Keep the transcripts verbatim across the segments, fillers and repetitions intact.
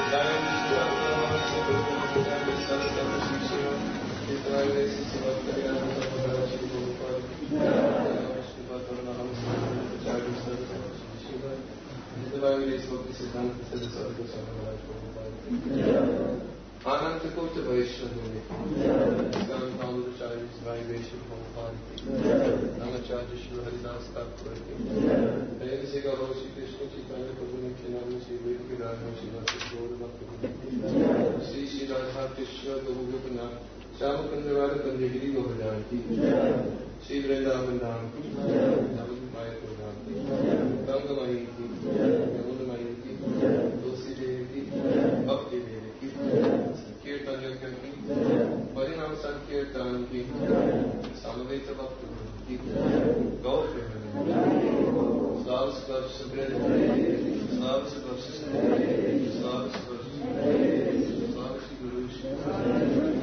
Ananta Kota Vaishnavini, Islam Kamalacharya Svai Vaishnav Bhagavati, Namacharya Shri Haridas Thakurati, Jai Sri Guru Sri Krishna Chaitanya Prabhu Nityananda Sri Vedanta Radha Sri Vasa Gaura Bhakti, Sri Sri Radha Krishna Prabhu Gopinath, Shyamakanda Radha Kandagiri Govardhan, Sri Vrindavan Dham, Navadvip Mayapur Dham, Ganga Mahi Ki, Yamuna Mahi Ki, Tulsi Devi Ki, Bhakti Devi Ki, Kirtan Yogya Ki, Parinam Sankirtan Ki, Samaveta Bhakti Ki, Gaur Premani, Slav Slav Sabret, Slav Slav Sabret, Slav Slav Sabret, Slav Shri Guru Shri.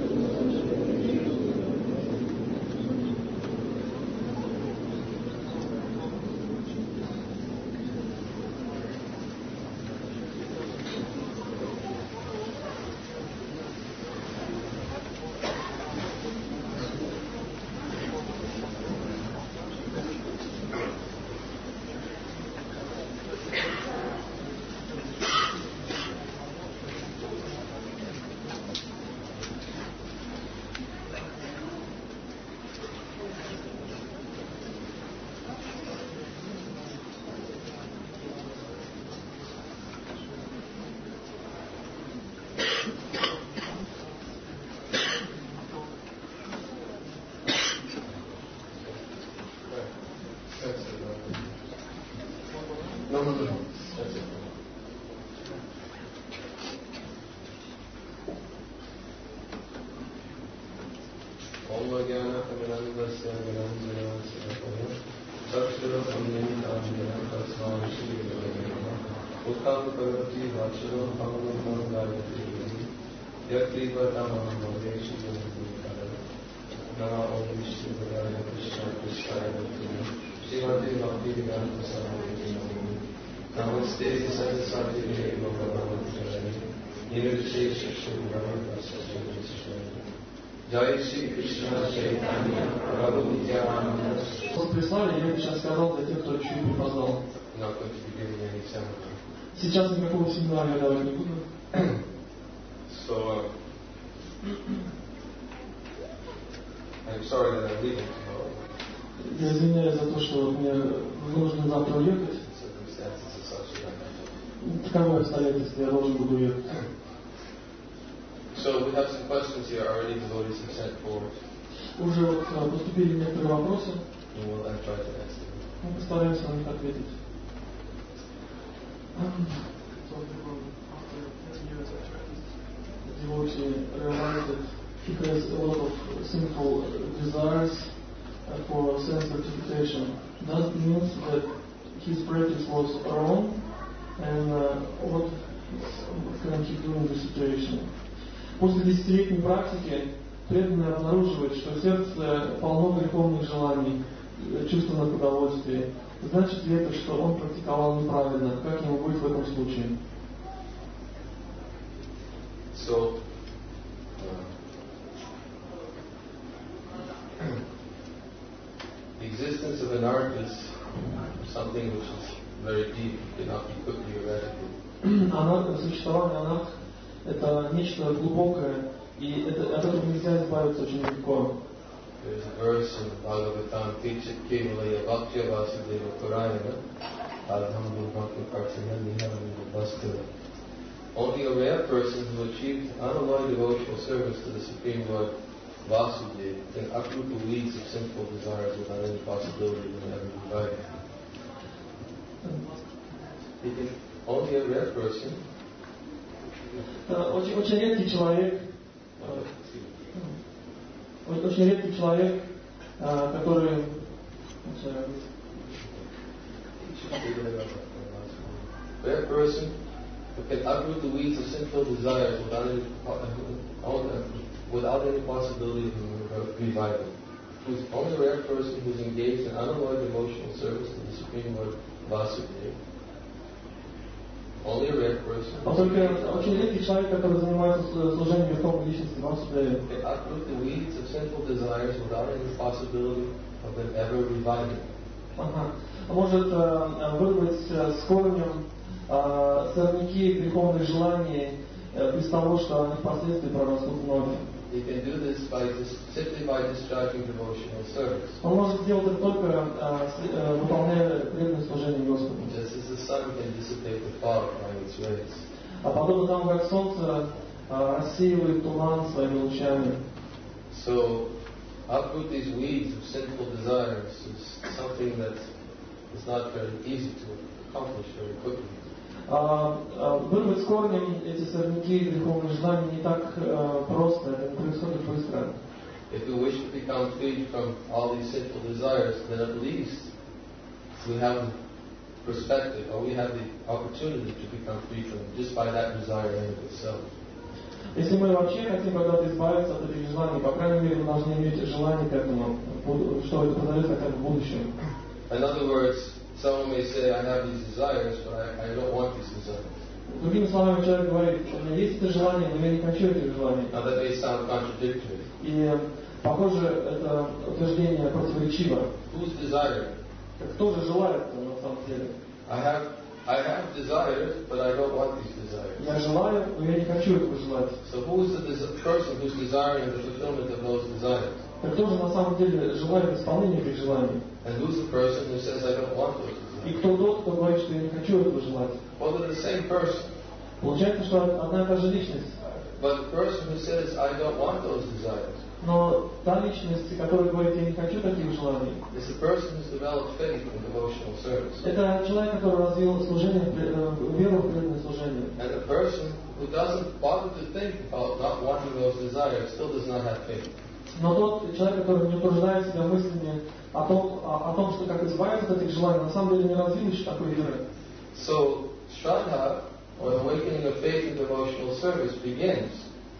Jai Shri Krishna Chaitanya Prabhu Nityananda. Вот прислали, я бы сейчас сказал для тех, кто еще не познал. Сейчас никакого семинара я давать не буду. So, uh, I'm sorry that I'm leaving tomorrow. Я извиняюсь за то, что мне нужно завтра уехать. Таковы обстоятельства, я должен буду уехать. So we have some questions here already. Devotees have sent forward. Уже вот поступили некоторые вопросы. And we'll try to answer them. Мы постараемся на них ответить. Devotee realized that he has a lot of sinful desires for sense gratification. That means that his practice was wrong, and uh, what can he do in this situation? После десятилетней практики преданный обнаруживает, что в сердце полно греховных желаний, чувственных удовольствий. Значит ли это, что он практиковал неправильно? Как ему быть в этом случае? So, uh, the existence of an art is something which is very deep, it cannot be put theoretically. Анарха, существование анарх – это нечто глубокое, и это, от этого нельзя избавиться очень легко. There's a verse in Bhagavatam, Tichit Kevalaya Bhaktya Vasudeva Purayana, Alhamdulillah Bhakti Kartanya Nihamani Bhastila. Only a rare person who achieved unalloyed devotional service to the Supreme Lord Vasudeva can uproot the weeds of sinful desires without any possibility of ever reviving. Only a rare person. Очень, очень редкий человек, очень редкий человек, который rare person who can uproot the weeds of sinful desires without any, without any possibility of revival. Who's only a rare person who's engaged in unalloyed devotional service to the Supreme Lord Vasudeva. Only a rare person. А только очень редкий человек, который занимается служением верховной личности в Васудеве. They uproot the weeds of sinful desires without any possibility of them ever reviving. Ага. Может э, вырвать э, с корнем э, сорняки греховных желаний э, без того, что они впоследствии прорастут вновь. He can do this by just, simply by discharging devotional service. Он может сделать это только э, с, э, выполняя преданное служение Господу. Just as the sun can dissipate the fog by its rays. А подобно тому, как солнце э, рассеивает туман своими лучами. So, uproot these weeds of sinful desires is something that is not very easy to accomplish very quickly. А, а, вырвать с корнем эти сорняки греховных желаний не так э, просто, это не происходит быстро. If we wish to become free from all these sinful desires, then at least we have the perspective, or we have the opportunity to become free from them just by that desire in itself. Если мы вообще хотим когда-то избавиться от этих желаний, по крайней мере, мы должны иметь желание к этому, что это произойдет хотя бы в будущем. In other words, someone may say, I have these desires, but I, I don't want these desires. Другими словами, человек говорит, у меня есть это желание, но я не хочу этих желаний. Now that may sound contradictory. И, похоже, это утверждение противоречиво. Who's desiring? Кто же желает на самом деле? I have, I have desires, but I don't want these desires. Я желаю, но я не хочу этого желать. So who is the des- person who's desiring the fulfillment of those desires? Так кто же на самом деле желает исполнения этих желаний? And who's the person who says, I don't want those desires? И кто тот, кто говорит, что я не хочу этого желать? Well, they're the same person. Получается, что одна и та же личность. But the person who says, I don't want those desires, Но та личность, которая говорит, я не хочу таких желаний, is the person who's developed faith in devotional service. это человек, который развил служение, веру в преданное служение. And the person who doesn't bother to think about not wanting those desires still does not have faith. Но тот человек, который не утруждает себя мыслями о том, о, о том, что как избавиться от этих желаний, на самом деле не развил еще такой веры. So, Shraddha, or awakening of faith in devotional service, begins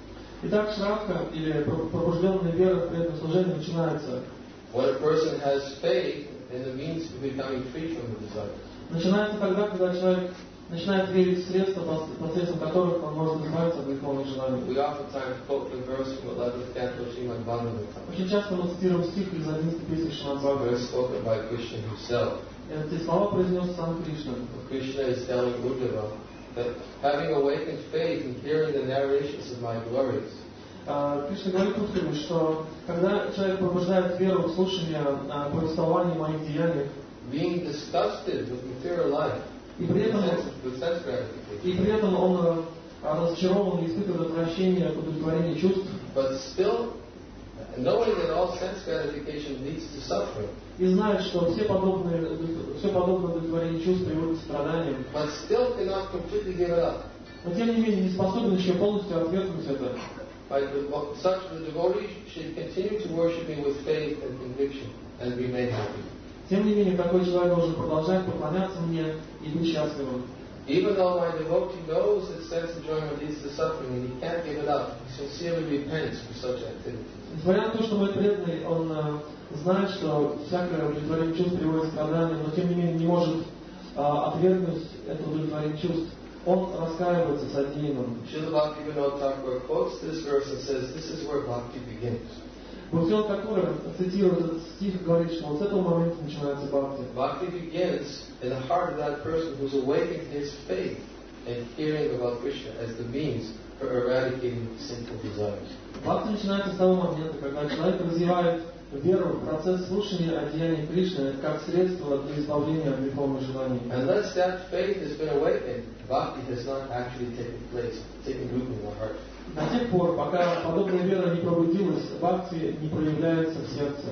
Итак, шрадха, или пробужденная вера в преданное служение, начинается. when a person has faith in the means of becoming free from the desires. Начинается тогда, когда человек начинает верить в средства, посредством которых он может избавиться от греховных желаний. We oftentimes quote the verse from eleventh canto Srimad Bhagavatam, Очень часто мы цитируем стих из одиннадцатой песни Шримад where Бхагаватам. it's spoken by Krishna himself. Эти слова произнес сам Кришна. Krishna is telling Uddhava that having awakened faith in hearing the narrations of my glories, Кришна говорит Удхаве, что когда человек пробуждает веру в слушание повествований моих деяний, being disgusted with material life, и при этом, with sense gratification, и при этом он разочарован и испытывает отвращение от удовлетворения чувств, but still knowing that all sense gratification leads to suffering, и знает, что все подобные, все подобное удовлетворение чувств приводит к страданиям, but still cannot completely give it up. но тем не менее не способен еще полностью отвергнуть это. Right? Such the devotee should continue to worship me with faith and conviction and remain happy. Тем не менее, такой человек должен продолжать поклоняться мне и быть счастливым. Even though my devotee knows that sense enjoyment leads to suffering and he can't give it up, he sincerely repents for such activities. Несмотря на то, что мой преданный, он э, знает, что всякое удовлетворение чувств приводит к страданиям, но тем не менее не может э, отвергнуть это удовлетворение чувств. Он раскаивается содеянным. Srila Bhaktivinoda Thakur quotes this verse and says, this is where bhakti begins. Бхактивинода Тхакур цитирует этот стих и говорит, что вот с этого момента начинается бхакти. Bhakti begins in the heart of that person who's awakened his faith in hearing about Krishna as the means for eradicating sinful desires. Бхакти начинается с того момента, когда человек развивает веру в процесс слушания о деянии Кришны как средство для избавления от греховных желаний. Unless that faith has been awakened, bhakti has not actually taken place, taken root in the heart. До тех пор, пока подобная вера не пробудилась, бхакти не проявляется в сердце.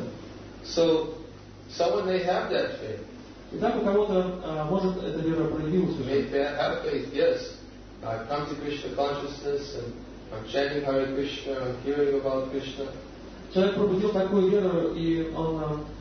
So, someone may have that faith. Итак, у кого-то а, может эта вера проявилась You уже. may have faith, yes. I've come to Krishna consciousness and I'm chanting Hare Krishna, I'm hearing about Krishna. Человек пробудил такую веру, и он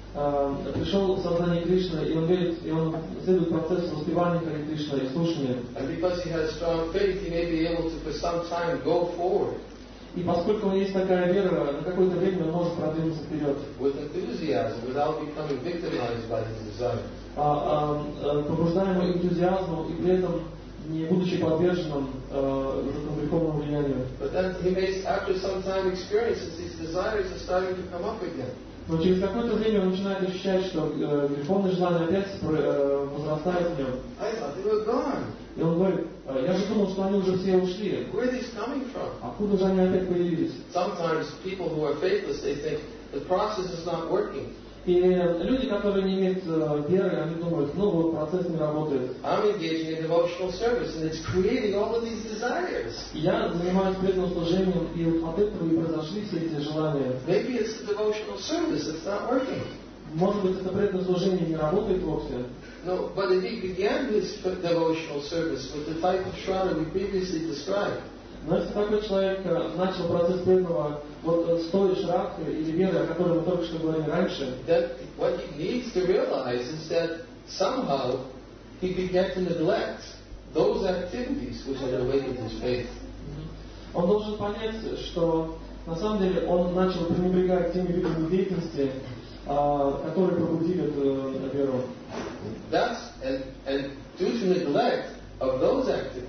а, пришел в сознание Кришны, и он верит, и он следует процессу воспевания Харе Кришна и слушания. And because he has strong faith, he may be able to, for some time, go forward И поскольку у него есть такая вера, на какое-то время он может продвинуться вперед. with enthusiasm without becoming victimized by his desire. А, а, а, побуждаемый энтузиазмом и при этом не будучи подверженным э, греховному влиянию. But then he may, after some time experiences, these desires are starting to come up again. Но через какое-то время он начинает ощущать, что э, греховное желание опять э, возрастает в нем. I thought they were gone. И он говорит, я же думал, что они уже все ушли. Where are these coming from? Откуда же они опять появились? Sometimes people who are faithless, they think the process is not working. И люди, которые не имеют веры, они думают, ну вот процесс не работает. I'm engaging in devotional service, and it's creating all of these desires. Я занимаюсь преданным служением, и вот от этого и произошли все эти желания. Maybe it's the devotional service that's not working. Может быть, это преданное служение не работает вовсе. No, but if he began his devotional service with the type of shraddha we previously described, но если такой человек начал процесс преданного вот с той шрадхой или веры, о которой мы только что говорили раньше, then what he needs to realize is that somehow he began to neglect those activities which had awakened his faith. Он должен понять, что на самом деле он начал пренебрегать теми видами деятельности, которые пробудили эту веру. That's and and due to neglect of those activities.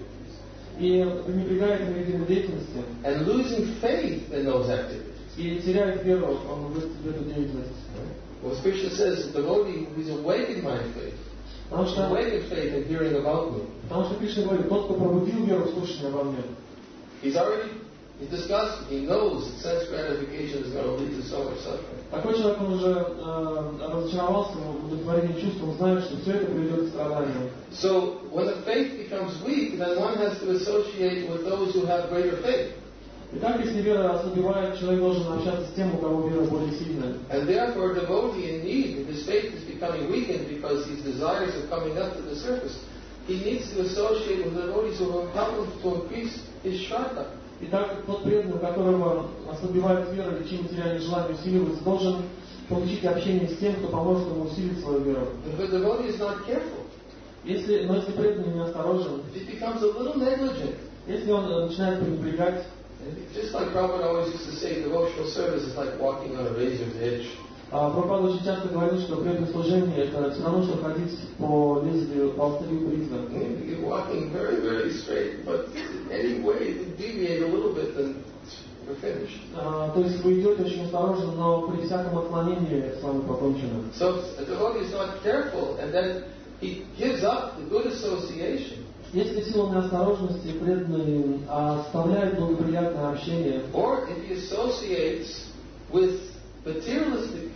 И пренебрегает этими видами деятельности. And losing faith in those activities. И теряет веру в эту деятельность. Well, Krishna says the devotee who's awakened my faith, Потому что, awakened faith in hearing about me. Потому что Кришна говорит, тот, кто пробудил веру в слушание обо мне. He's already He discussed, he knows sense gratification is going to lead to so much suffering. Такой человек, он уже э, разочаровался в удовлетворении чувств, он знает, что все это приведет к страданию. So, when the faith becomes weak, then one has to associate with those who have greater faith. Итак, если вера ослабевает, человек должен общаться с тем, у кого вера более сильная. And therefore, a devotee in need, if his faith is becoming weakened because his desires are coming up to the surface, he needs to associate with devotees who will help him to increase his shraddha. Итак, тот преданный, у которого ослабевает вера или чьи материальные желания усиливаются, должен получить общение с тем, кто поможет ему усилить свою веру. If a devotee is not careful, если, но если преданный неосторожен, if he becomes a little negligent, если он начинает пренебрегать, just like Prabhupada always used to say, devotional service is like walking on a razor's edge. А Прабхупада очень часто говорит, что преданное служение это все равно, что ходить по лезвию, по острию бритвы. You're walking very, very straight, but any way to deviate a little bit, then we're finished. А, то есть вы идете очень осторожно, но при всяком отклонении с вами покончено. So a devotee is not careful, and then he gives up the good association. Если в силу неосторожности преданный оставляет благоприятное общение, or if he associates with materialistic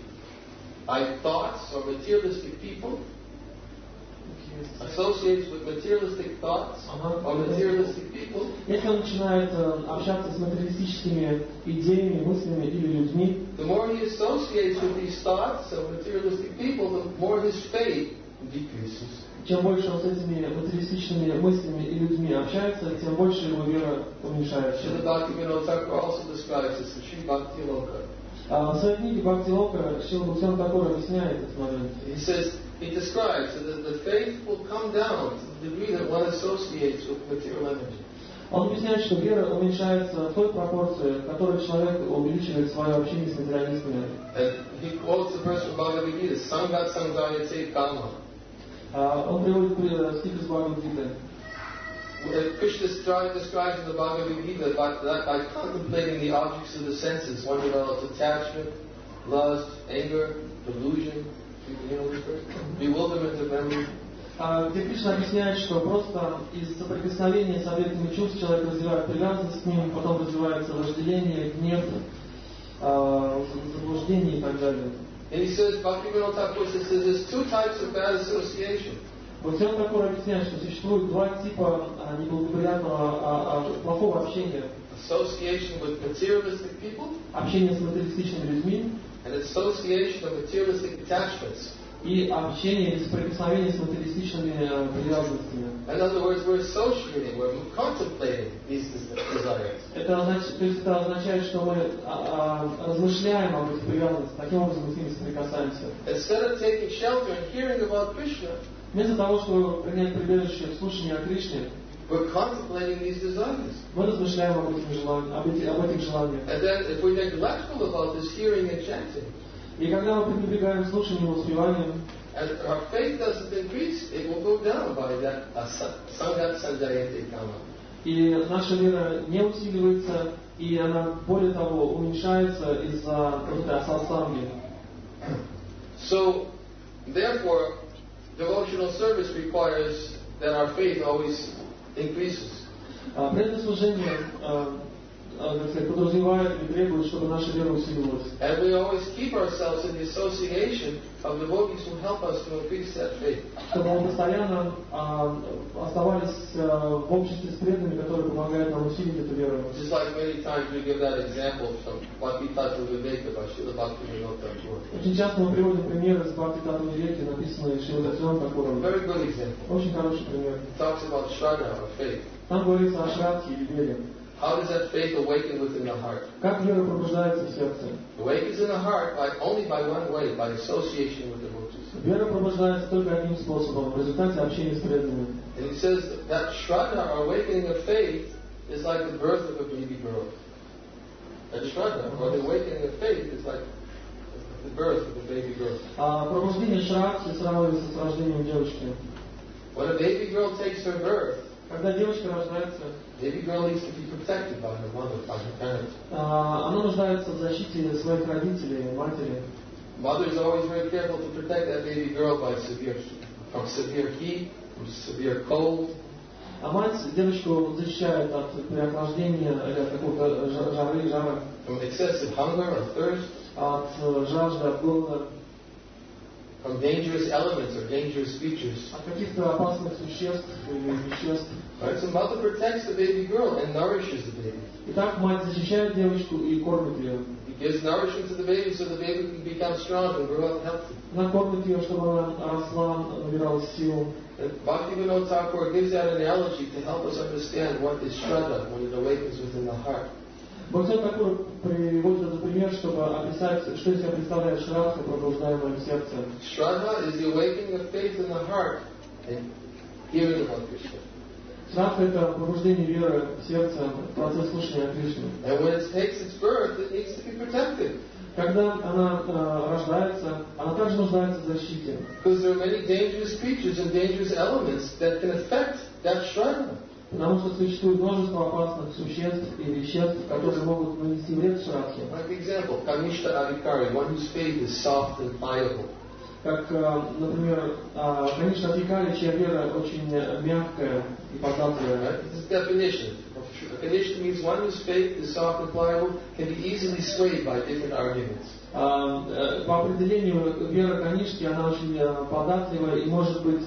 thoughts or materialistic people, associates with materialistic thoughts or materialistic people, если он начинает общаться с материалистическими идеями, мыслями или людьми, the more he associates with these thoughts of materialistic people, the more his faith decreases. Чем больше он с этими материалистичными мыслями и людьми общается, тем больше его вера уменьшается. Srila Bhaktivinoda Thakur also describes this in Sri Bhakti Loka. В своей книге Бхакти Лока Шрила Бхактивинода Тхакур объясняет этот момент. He says, he describes that the faith will come down to the degree that one associates with material energy. Он объясняет, что вера уменьшается в той пропорции, в которой человек увеличивает свое общение с материалистами. And he quotes the verse from Bhagavad Gita, Sangat Sangayate Kama. Он приводит стих из Бхагавад-гиты. Krishna describes in the Bhagavad Gita that by contemplating the objects of the senses, one develops attachment, lust, anger, delusion, you know this verse? Bewilderment of memory. Где Кришна объясняет, что просто из соприкосновения с объектами чувств человек развивает привязанность к ним, потом развивается вожделение, гнев, заблуждение и так далее. And he says, Bhaktivinoda Thakur says, there's two types of bad association. Бхактивинода Тхакур объясняет, что существует два типа неблагоприятного, а, а, плохого общения. Association with materialistic people. Общение с материалистичными людьми. And association of materialistic attachments. И общение или соприкосновение с материалистичными привязанностями. In other words, we're associating, we're contemplating these desires. Это значит, то есть это означает, что мы а, а, размышляем об этих привязанностях, таким образом мы с ними соприкасаемся. Instead of taking shelter and hearing about Krishna, вместо того, чтобы принять прибежище в слушании о Кришне, we're contemplating these desires. мы размышляем об этих желаниях, об этих, об этих желаниях. And then, if we're neglectful about this hearing and chanting, и когда мы пренебрегаем слушанием и воспеванием, as our faith doesn't increase, it will go down by that sangat sanjayate kama. И наша вера не усиливается, и она, более того, уменьшается из-за вот этой асасанги. So, therefore, devotional service requires that our faith always increases. Преданное служение подразумевает и требует, чтобы наша вера усиливалась. And we always keep ourselves in the association of devotees who help us to increase that faith. Чтобы мы постоянно оставались в обществе с преданными, которые помогают нам усилить эту веру. Just like many times we give that example from Bhakti Tattva Viveka by Srila Bhaktivinoda Thakur. Очень часто мы приводим примеры из Бхакти Таттва Вивеки, написанные Шрила Бхактивинодом Тхакуром. Very good example. Очень хороший пример. It talks about Shraddha, or faith. Там говорится о шрадхе или вере. How does that faith awaken within the heart? Как вера пробуждается в сердце? It awakens in the heart by only by one way, by association with devotees. Вера пробуждается только одним способом, в результате общения с преданными. And he says that Shraddha, or awakening of faith, is like the birth of a baby girl. That Shraddha, or the awakening of faith, is like the birth of a baby girl. А пробуждение шрадхи сравнивается с рождением девочки. When a baby girl takes her birth, Когда девочка рождается, baby girl needs to be protected by her mother, by her parents. она нуждается в защите своих родителей, матери. Mother is always very careful to protect that baby girl by severe, from severe heat, from severe cold. А мать девочку защищает от переохлаждения или от какого-то жары, жара, From excessive hunger or thirst, от жажды, от голода, from dangerous elements or dangerous creatures. от каких-то опасных существ или веществ. Right? So mother protects the baby girl and nourishes the baby. Итак, мать защищает девочку и кормит ее. He gives nourishment to the baby so the baby can become strong and grow up healthy. Она кормит ее, чтобы она росла, набиралась сил. And Bhaktivinoda Thakur gives that analogy to help us understand what is Shraddha when it awakens within the heart. Бхактивinoda Тхакур приводит этот пример, чтобы описать, что из себя представляет шрадха, пробуждаемая в сердце. Shraddha is the awakening of faith in the heart and hearing about Krishna. Шрадха — это пробуждение веры в сердце, процесс слушания о Кришне. And when it takes its birth, it needs to be protected. Когда она э, рождается, она также нуждается в защите. Because there are many dangerous creatures and dangerous elements that can affect that Shraddha. Потому что существует множество опасных существ и веществ, которые могут нанести вред шрадхе. Like example, Kanishta Adhikari, one whose faith is soft and pliable. Как, например, Каништа Адхикари, чья вера очень мягкая и податливая. Right? This is definition. Kanishta means one whose faith is soft and pliable, can be easily swayed by different arguments. По определению, вера Канишки, она очень податливая и может быть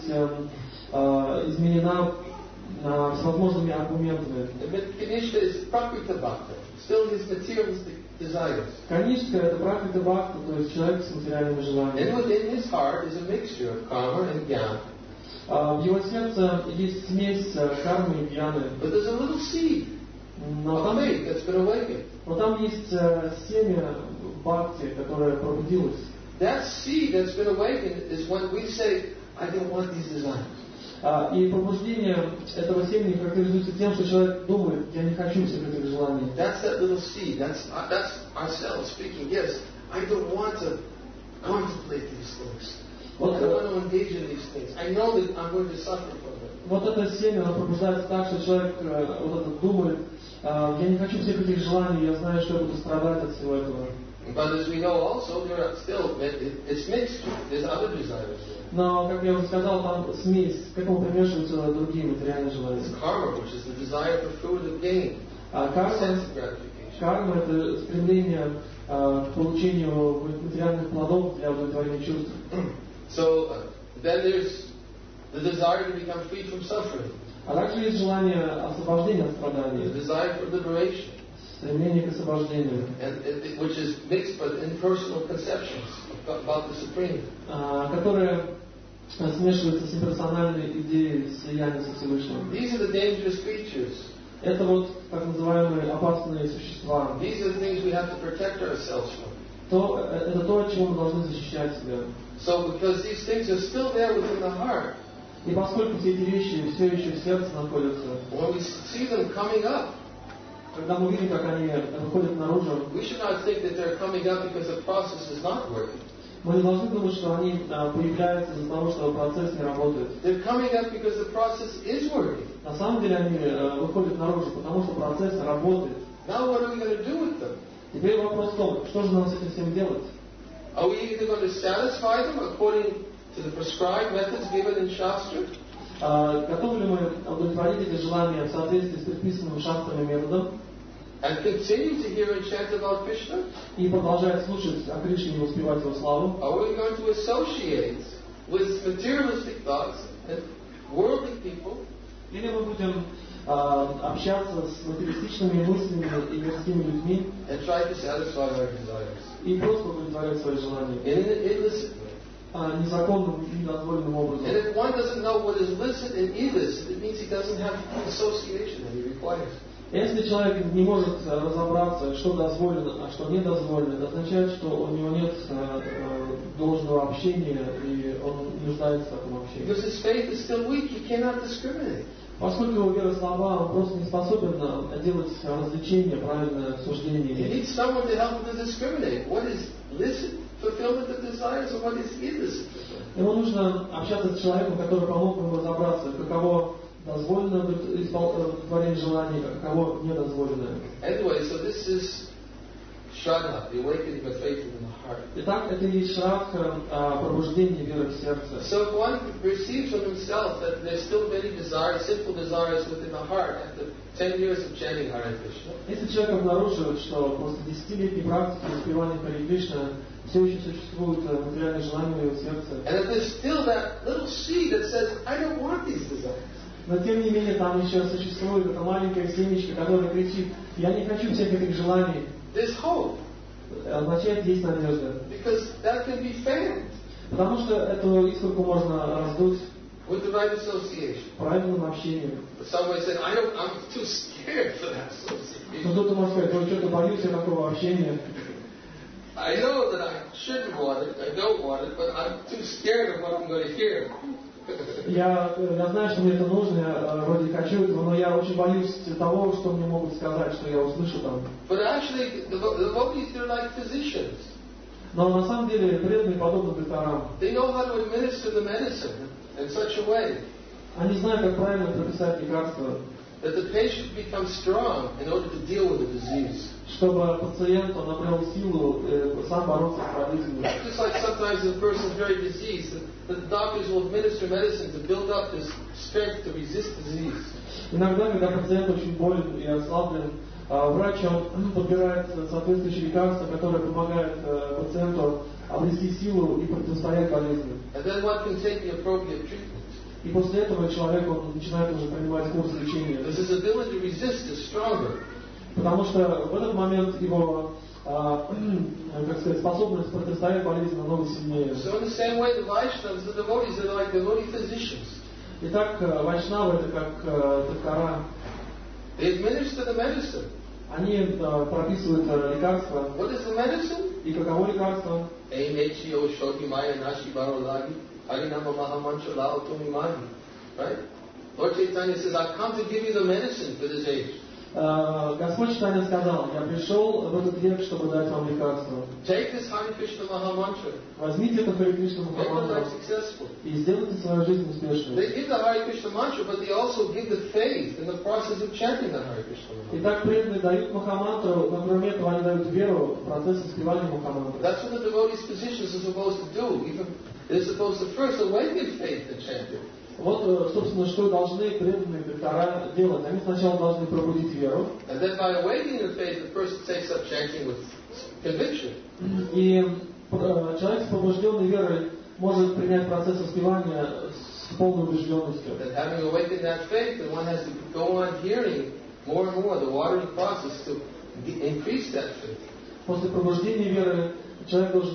изменена с возможными аргументами. Kanishta is prakrita bhakta, still his materialistic desires. Канишка — это пракрита бхакта, то есть человек с материальными желаниями. And within his heart is a mixture of karma and jnana. В его сердце есть смесь кармы и гьяны. But there's a little seed Но там, of faith that's been awakened. но там есть семя бхакти, которое пробудилось. That seed that's been awakened is when we say, I don't want these desires. И пробуждение этого семени характеризуется тем, что человек думает, я не хочу всех этих желаний. That's that little seed. That's that's ourselves speaking. Yes, I don't want to contemplate these things. Вот, I don't want to engage in these things. I know that I'm going to suffer from them. Вот это семя, оно пробуждается так, что человек вот это думает, я не хочу всех этих желаний, я знаю, что я буду страдать от всего этого. But as we know also, there are still, it's mixed. There's other desires. Но, как я уже сказал, там смесь, к этому примешиваются другие материальные желания. It's karma, which is the desire for food and gain, А карма, sense gratification. карма — это стремление к получению материальных плодов для удовлетворения чувств. So uh, then there's the desire to become free from suffering. А также есть желание освобождения от The страданий, desire for liberation. стремление к освобождению, And it, which is mixed with impersonal conceptions about the Supreme. которые смешиваются с имперсональной идеей слияния со Всевышним. These are the dangerous creatures. Это вот так называемые опасные существа. These are the things we have to protect ourselves from. То, это то, от чего мы должны защищать себя. So because these things are still there within the heart, И поскольку все эти вещи все еще в сердце находятся, when we see them coming up, когда мы видим, как они выходят наружу, we should not think that they're coming up because the process is not working. Мы не должны думать, что они появляются из-за того, что процесс не работает. They're coming up because the process is working. На самом деле они выходят наружу, потому что процесс работает. Now what are we going to do with them? Теперь вопрос в том, что же нам с этим всем делать? Are we either going to satisfy them according to the prescribed methods given in Shastra? Готовы ли мы удовлетворить эти желания в соответствии с предписанным шастрами методом? And continue to hear and chant about Krishna? И продолжать слушать о Кришне и воспевать его славу? Are we going to associate with materialistic thoughts and worldly people? Или мы будем uh, общаться с материалистичными мыслями и мирскими людьми and try to satisfy our desires и просто удовлетворять свои желания in an illicit way? Uh, незаконным и недозволенным образом. And if one doesn't know what is licit and illicit, it means he doesn't have association that he requires. Если человек не может разобраться, что дозволено, а что не дозволено, это означает, что у него нет uh, должного общения и он нуждается в таком общении. Because his faith is still weak, he cannot discriminate. Поскольку его вера слаба, он просто не способен делать развлечения, правильное суждение. He needs someone to help him to discriminate. What is licit fulfillment of desires and what is illicit fulfillment? Ему нужно общаться с человеком, который помог ему разобраться, каково дозволено удовлетворение желаний, а каково недозволено. Anyway, so this is Shraddha, the awakening of faith in the heart. Итак, это и есть шрадха, пробуждение веры в сердце. So if one perceives from himself that there's still many desires, sinful desires within the heart after ten years of chanting Hare Krishna, если человек обнаруживает, что после десятилетней практики воспевания Харе Кришна все еще существуют материальные желания в его сердце, and if there's still that little seed that says, I don't want these desires, но тем не менее там еще существует эта маленькая семечка, которая кричит: я не хочу всех этих желаний, there's hope. Означает, есть надежда. Because that can be fanned. Потому что эту искорку можно раздуть with the right association. правильным общением. But somebody said, I don't, I'm too scared for that association. Но кто-то может сказать: ой, что-то боюсь я такого общения. I know that I shouldn't want it, I don't want it, but I'm too scared of what I'm going to hear. Я, я знаю, что мне это нужно, я вроде хочу этого, но я очень боюсь того, что мне могут сказать, что я услышу там. But actually, the devotees, they're like physicians. Но на самом деле преданные подобны докторам. They know how to administer the medicine in such a way Они знают, как правильно прописать лекарства, that the patient becomes strong in order to deal with the disease. чтобы пациент он обрел силу э, сам бороться с болезнью. Just like sometimes if a person is very diseased, the, the doctors will administer medicine to build up his strength to resist disease. Иногда, когда пациент очень болен и ослаблен, врач он подбирает соответствующие лекарства, которые помогают пациенту обрести силу и противостоять болезни. And then one can take the appropriate treatment. И после этого человек он начинает уже принимать курс лечения. Because his ability to resist is stronger. Потому что в этот момент его, а, как сказать, способность противостоять болезни намного сильнее. So in the same way, the Vaishnavas, the devotees, are like devotee physicians. Итак, вайшнавы это как доктора. They administer the medicine. Они а, прописывают лекарства. What is the medicine? И каково лекарство? Aim H O Shoki Maya Nashi Barolagi Harinama Mahamantra Lao Tumimani. Right? Lord Chaitanya says, I've come to give you the medicine for this age. Господь Чайтанья сказал: я пришел в этот век, чтобы дать вам лекарство. Take this Hare Krishna Mahamantra. Возьмите это Харе Кришна Make your Махамантру life successful. и сделайте свою жизнь успешной. They give the Hare Krishna mantra, but they also give the faith in the process of chanting the Hare Krishna mantra. Итак, преданные дают Махамантру, но кроме этого они дают веру в процесс воспевания Махамантры. That's what the devotees' physicians are supposed to do. Even they're supposed to first awaken faith and chant it. Вот, собственно, что должны преданные доктора делать. Они сначала должны пробудить веру. And then by awakening the faith, the person takes up chanting with conviction. И человек с пробужденной верой может принять процесс воспевания с полной убежденностью. That having awakened that faith, then one has to go on hearing more and more the watering process to increase that faith. После пробуждения веры человек должен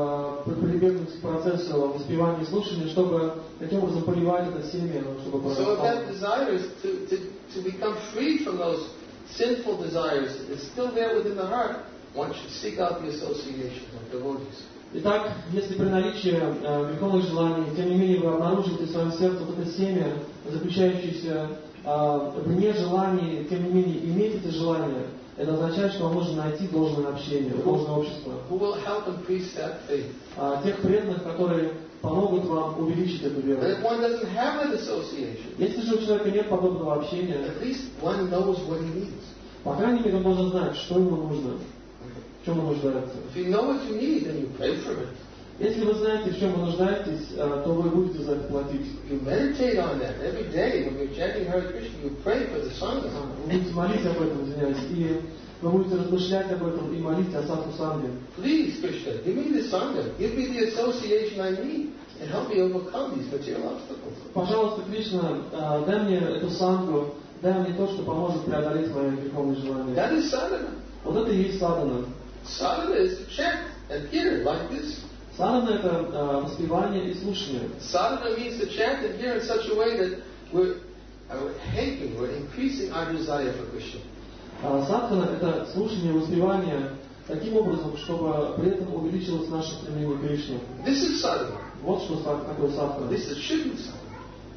э, прибегнуть к процессу воспевания и слушания, чтобы таким образом поливать это семя, чтобы So if that desire is to, to, to become free from those sinful desires is still there within the heart, one should seek out the association of devotees. Итак, если при наличии э, греховных желаний, тем не менее вы обнаружите в своем сердце вот это семя, заключающееся э, вне желаний, тем не менее иметь эти желания, это означает, что вам нужно найти должное общение, должное общество. Who will help increase that faith? А, тех преданных, которые помогут вам увеличить эту веру. And if one doesn't have that association, Если же у человека нет подобного общения, at least one knows what he needs. по крайней мере, он должен знать, что ему нужно, в чем он нуждается. If you know what you need, then you pray for it. Если вы знаете, в чем вы нуждаетесь, то вы будете за это платить. You meditate on that every day when you're chanting Hare Krishna. You pray for the Sangha. Вы будете молиться об этом, извиняюсь, и вы будете размышлять об этом и молиться о Садху Санге. Please, Krishna, give me the Sangha. Give me the association I need and help me overcome these material obstacles. Пожалуйста, Кришна, дай мне эту сангу, дай мне то, что поможет преодолеть мои греховные желания. That is sadhana. Вот это и есть садхана. Sadhana is to chant and hear like this. Садхана — это э, воспевание и слушание. Sadhana means to chant and hear in such a way that we're, we're hating, we're increasing our desire for Krishna. А садхана — это слушание и воспевание таким образом, чтобы при этом увеличилось наше стремление к Кришне. This is sadhana. Вот что такое садхана. This is should be sadhana.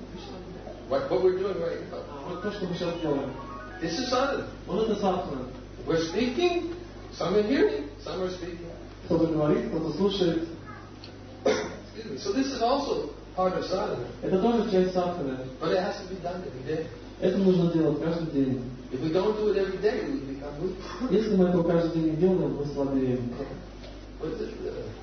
What, what we're doing right now. Вот то, что мы сейчас делаем. This is sadhana. Вот это садхана. We're speaking, some are hearing, some are speaking. Кто-то говорит, кто-то слушает. Excuse me. So this is also part of sadhana. Это тоже часть садханы. But it has to be done every day. Это нужно делать каждый день. If we don't do it every day, we become weak. Если мы этого каждый день не делаем, мы слабеем. What is it?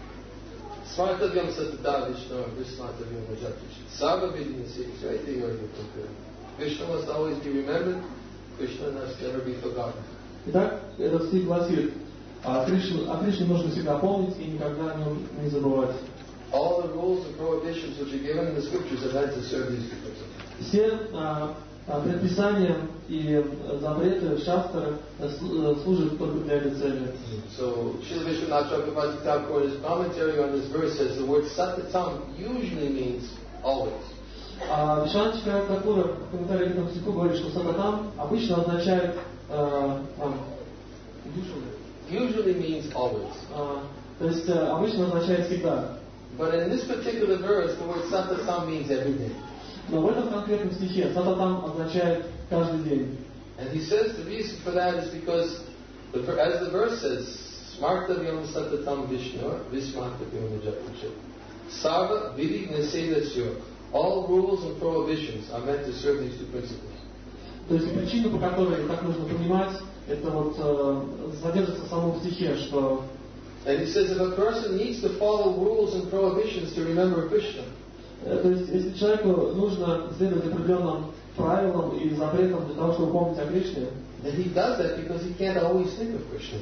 Smartavyam Satata Vishnu, Vishnatavyam Vajatish. Sava Vidyanasi, it's right there. You're Krishna must always be remembered. Krishna must never be forgotten. Итак, этот стих гласит, о Кришне, о Кришне нужно всегда помнить и никогда о нем не забывать. All the rules and prohibitions which are given in the scriptures are meant to serve these people. Все а, а, предписания и запреты шастры служат только для этой цели. So, Srila Vishwanath Chakravarti Thakur in his commentary on this verse says the word Satatam usually means always. А Вишванатха Тхакур в комментарии к этому стиху говорит, что сататам обычно означает а, а, Usually means always. а, то есть а, обычно означает всегда. But in this particular verse, the word Satatam means every day. Но в этом конкретном стихе сататам означает каждый день. And he says the reason for that is because, the, as the verse says, Smartavyam Satatam Vishnu, Vismartavyam Vajatish. Sava Vidi Nesedasya. All rules and prohibitions are meant to serve these two principles. То есть причина, по которой так нужно понимать, это вот э, содержится в самом стихе, что And he says if a person needs to follow rules and prohibitions to remember Krishna, э, то есть если человеку нужно следовать определенным правилам и запретам для того, чтобы помнить о Кришне, then he does that because he can't always think of Krishna.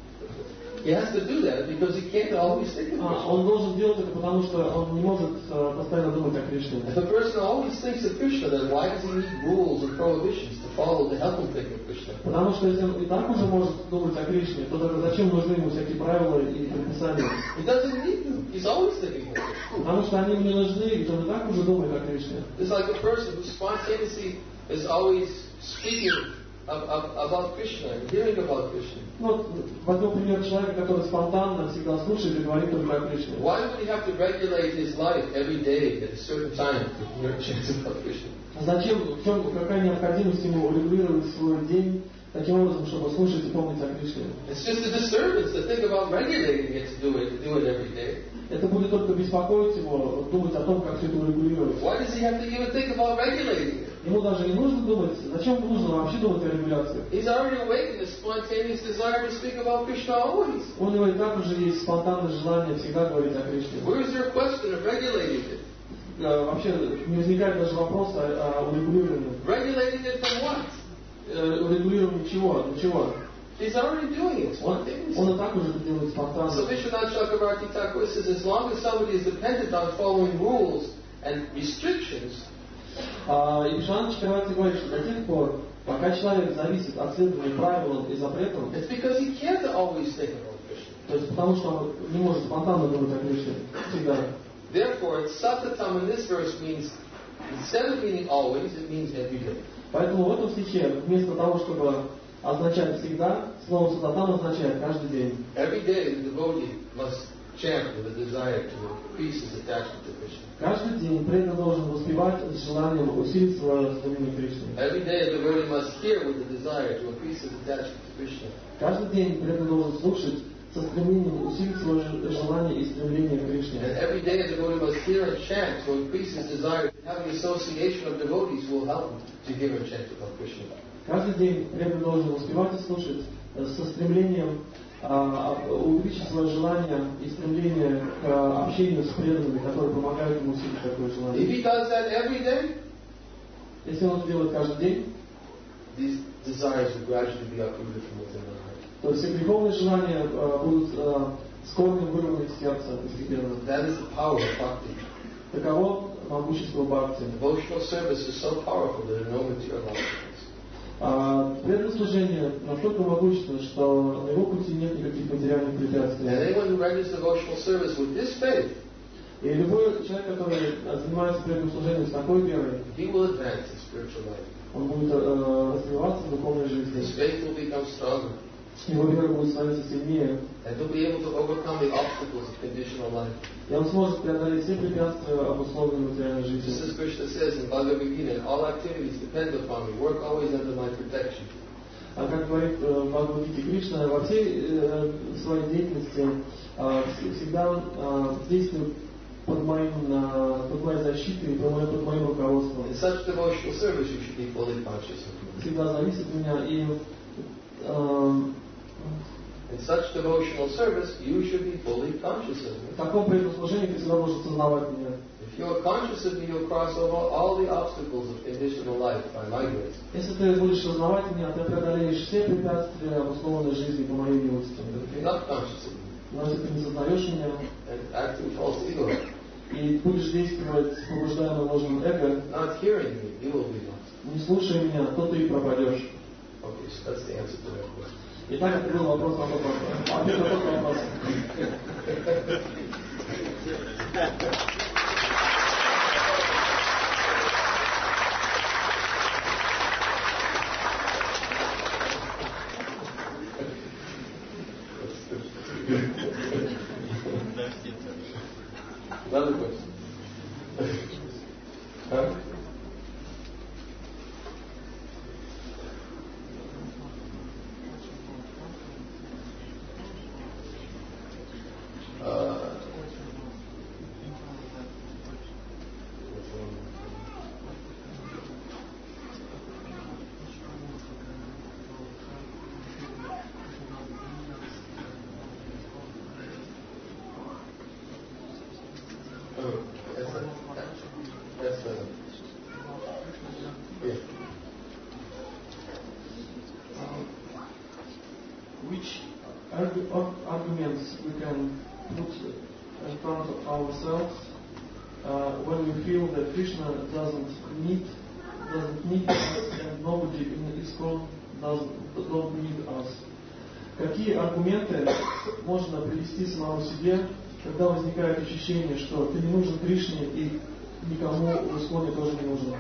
He has to do that because he can't always think of а, Krishna. он должен делать это, потому что он не может э, постоянно думать о Кришне. If a person always thinks of Krishna, then why does he need rules and prohibitions to follow to help him think of Krishna? Потому что если он и так уже может думать о Кришне, то тогда зачем нужны ему всякие правила и предписания? He doesn't need them. He's always thinking of Krishna. Потому что они ему не нужны, ведь он и так уже думает о Кришне. It's like a person who spontaneously is always speaking of, of, about Krishna and hearing about Krishna. Ну, возьмем пример человека, который спонтанно всегда слушает и говорит только о Кришне. Why would he have to regulate his life every day at a certain time to hear chants about Krishna? Зачем, в чем, какая необходимость ему урегулировать свой день таким образом, чтобы слушать и помнить о Кришне? It's just a disturbance to think about regulating it to do it, to do it every day. Это будет только беспокоить его, думать о том, как все это урегулировать. Why does he have to even think about regulating it? Ему даже не нужно думать, зачем нужно вообще думать о регуляции? He's already awakened a spontaneous desire to speak about Krishna always. У него и так уже есть спонтанное желание всегда говорить о Кришне. Where is your question of regulating it? Э, Вообще не возникает даже вопроса о урегулировании. Regulating it from what? Э, Урегулировании чего? Для чего? He's already doing it Он, spontaneously. он и так уже это делает спонтанно. So Vishwanath Chakravarti Thakur says as long as somebody is dependent on following rules and restrictions, А, и Вишванатха Чакраварти говорит, что до тех пор, пока человек зависит от следования правилам и запретам, it's because he can't always think about Krishna. то есть потому что он не может спонтанно думать о Кришне всегда. Therefore, Satatam in this verse means, instead of meaning always, it means every day. Поэтому в этом стихе вместо того, чтобы означать всегда, слово сататам означает каждый день. Every day the devotee must chant with a desire to increase his attachment to Krishna. Каждый день преданный должен воспевать с желанием усилить свое стремление к Кришне. Every day the devotee must hear with a desire to increase his attachment to Krishna. Каждый день преданный должен слушать со стремлением усилить свое желание и стремление к Кришне. And every day the devotee must hear and chant to increase his desire. Having association of devotees will help him to hear and chant about Krishna. Каждый день преданный должен успевать и слушать со стремлением а, увеличить свое желание и стремление к общению с преданными, которые помогают ему усилить такое желание. If he does that every day, если он это делает каждый день, these desires will gradually be uprooted from within the heart. то все греховные желания а, будут а, с корнем вырваны из сердца постепенно. That is the power of bhakti. Таково могущество бхакти. Devotional service is so powerful that there are no material obstacles. А, преданное служение настолько могущественно, что на его пути нет никаких материальных препятствий. And anyone who renders devotional service with this faith, и любой человек, который занимается преданным служением с такой верой, he will advance in spiritual life. он будет э, развиваться в духовной жизни. His faith will become stronger. Его вера будет становиться сильнее. And he'll be able to overcome the obstacles of conditional life. И он сможет преодолеть все препятствия обусловленной материальной жизни. Just as Krishna says in Bhagavad Gita, all activities depend upon me. Work always under my protection. А как говорит э, в Бхагавад-гите Кришна, во всей э, своей деятельности э, всегда э, действует под, моим, э, под моей защитой, под моим, под моим руководством. In such devotional service, you should be fully conscious of me. Всегда зависит от меня и э, In such devotional service, you should be fully conscious of me. в таком преданном служении ты всегда должен сознавать меня. If you are conscious of me, you'll cross over all the obstacles of conditional life by my grace. Если ты будешь сознавать меня, ты преодолеешь все препятствия обусловленной жизни по моей милости. If you're not conscious of me, Но если ты не сознаешь меня and act in false ego, и будешь действовать с побуждаемым ложным эго, not hearing me, you will be lost. не слушай меня, то ты и пропадешь. Okay, so that's the answer to that question. Итак, это был вопрос на тот вопрос. Ответ на тот вопрос. Another question. Huh? Uh, oh, that's a, that's a, yeah. Which argu- arguments we can put in front of ourselves uh, when we feel that Krishna doesn't need doesn't need us and nobody in ISKCON doesn't don't need us. Какие аргументы можно привести самому себе, когда возникает ощущение, что ты не нужен Кришне и никому в ISKCON тоже не нужен?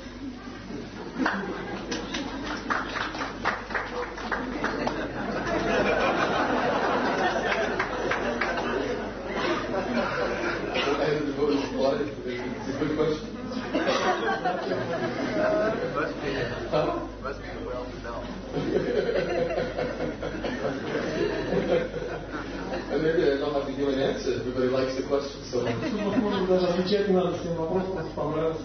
It's a good question. Must be, Huh? must be well developed. And maybe I don't have to give an answer. Everybody likes the question so much. Тут, может, даже отвечать не надо, всем вопросам просто понравится.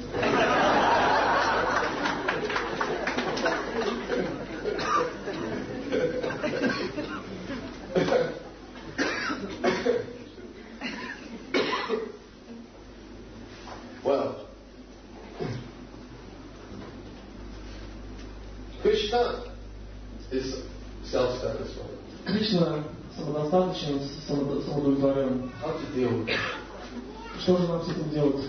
Well, Krishna is self-satisfied. Кришна самодостаточен, самодо- самоудовлетворен. How to deal with it? Что же нам с этим делать?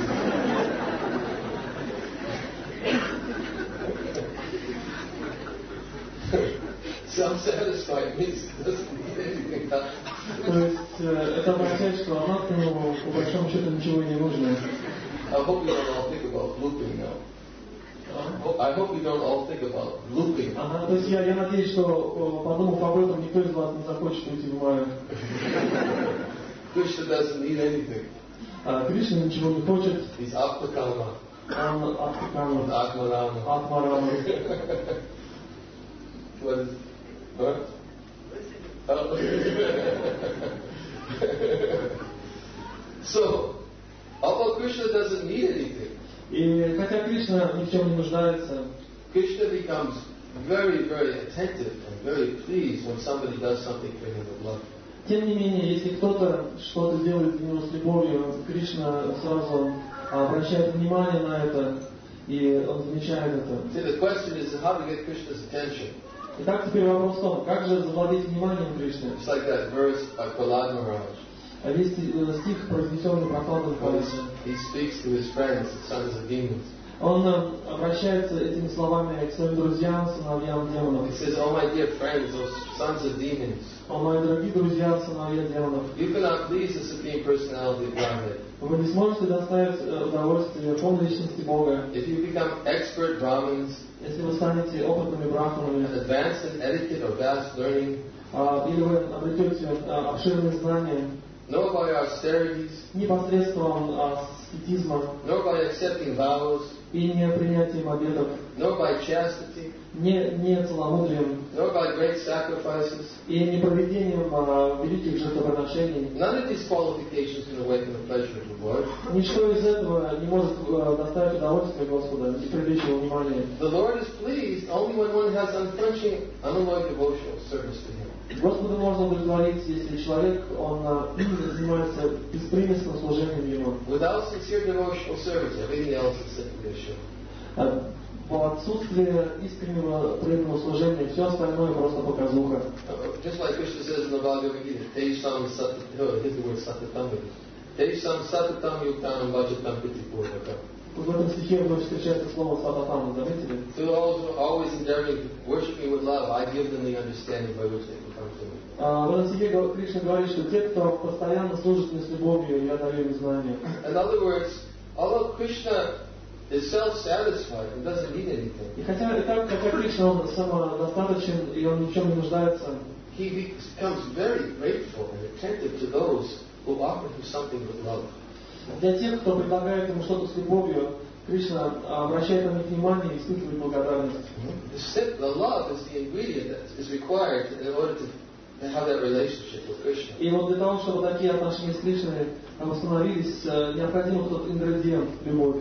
Self-satisfied means he doesn't need anything else. То есть э, это означает, что анатому по большому счету ничего и не нужно. I hope we don't all think about looping now. I hope we don't all think about looping. Ага, то есть я, я надеюсь, что э, подумав об этом, никто из вас не захочет уйти в маю. Krishna doesn't need anything. А Кришна ничего не хочет, He's Aptakama, он Атмарама. Atmarama. Атмарама. What is huh? Oh. So, although Krishna doesn't need anything, И хотя Кришна ни в чем не нуждается, Krishna becomes very, very attentive and very pleased when somebody does something for him with love. тем не менее, если кто-то что-то делает для него с любовью, Кришна сразу обращает внимание на это, и он замечает это. See, the question is how to get Krishna's attention. Итак, теперь вопрос в том, как же завладеть вниманием Кришны? It's like that verse by Prahlad Maharaj. Есть стих, произнесенный Прохладом When Махараджа. he speaks to his friends, the sons of demons. Он обращается этими словами к своим друзьям, сыновьям демонов. He says, "Oh my dear friends, those sons of demons, О, мои дорогие друзья, сыновья демонов, you cannot please the Supreme Personality of Godhead. вы не сможете доставить удовольствие полной личности Бога, If you become expert Brahmins, если вы станете опытными брахманами, advanced in etiquette or vast learning, а, или вы обретете а, обширные знания, nor by austerities, не посредством а, аскетизма nor by accepting vows, и не принятием обетов, nor by chastity, не, не целомудрием nor by great sacrifices. и не проведением а, великих жертвоприношений. None of these qualifications can awaken the pleasure of the Lord. Ничто из этого не может а, доставить удовольствие Господа и привлечь его внимание. The Lord is pleased only when one has unflinching, unalloyed devotional service to Him. Господу можно удовлетворить, если человек, он а, занимается беспримесным служением Ему. Without sincere devotional service, everything else is simply a show. А, в отсутствии искреннего преданного служения все остальное просто показуха. Uh, Just like Krishna says in the Bhagavad Gita, Tejsam Satatam, here's the word Satatam, Tejsam Satatam Yuktanam Vajatam Pitipurvakam. В этом стихе вновь встречается слово «сататам», заметили? To those who are always endeavoring to worship me with love, I give them the understanding by which they can come to me. А, в этом стихе Кришна говорит, что те, кто постоянно служит мне с любовью, я даю им знания. In other words, although Krishna is self-satisfied and doesn't need anything, И хотя, и так, хотя Кришна, он самодостаточен, и он ни в чем не нуждается, he becomes very grateful and attentive to those who offer him something with love. для тех, кто предлагает ему что-то с любовью, Кришна обращает на них внимание и испытывает благодарность. The, sin, the love is the ingredient that is required in order to have that relationship with Krishna. И вот для того, чтобы такие отношения с Кришной восстановились, необходим тот ингредиент – любовь.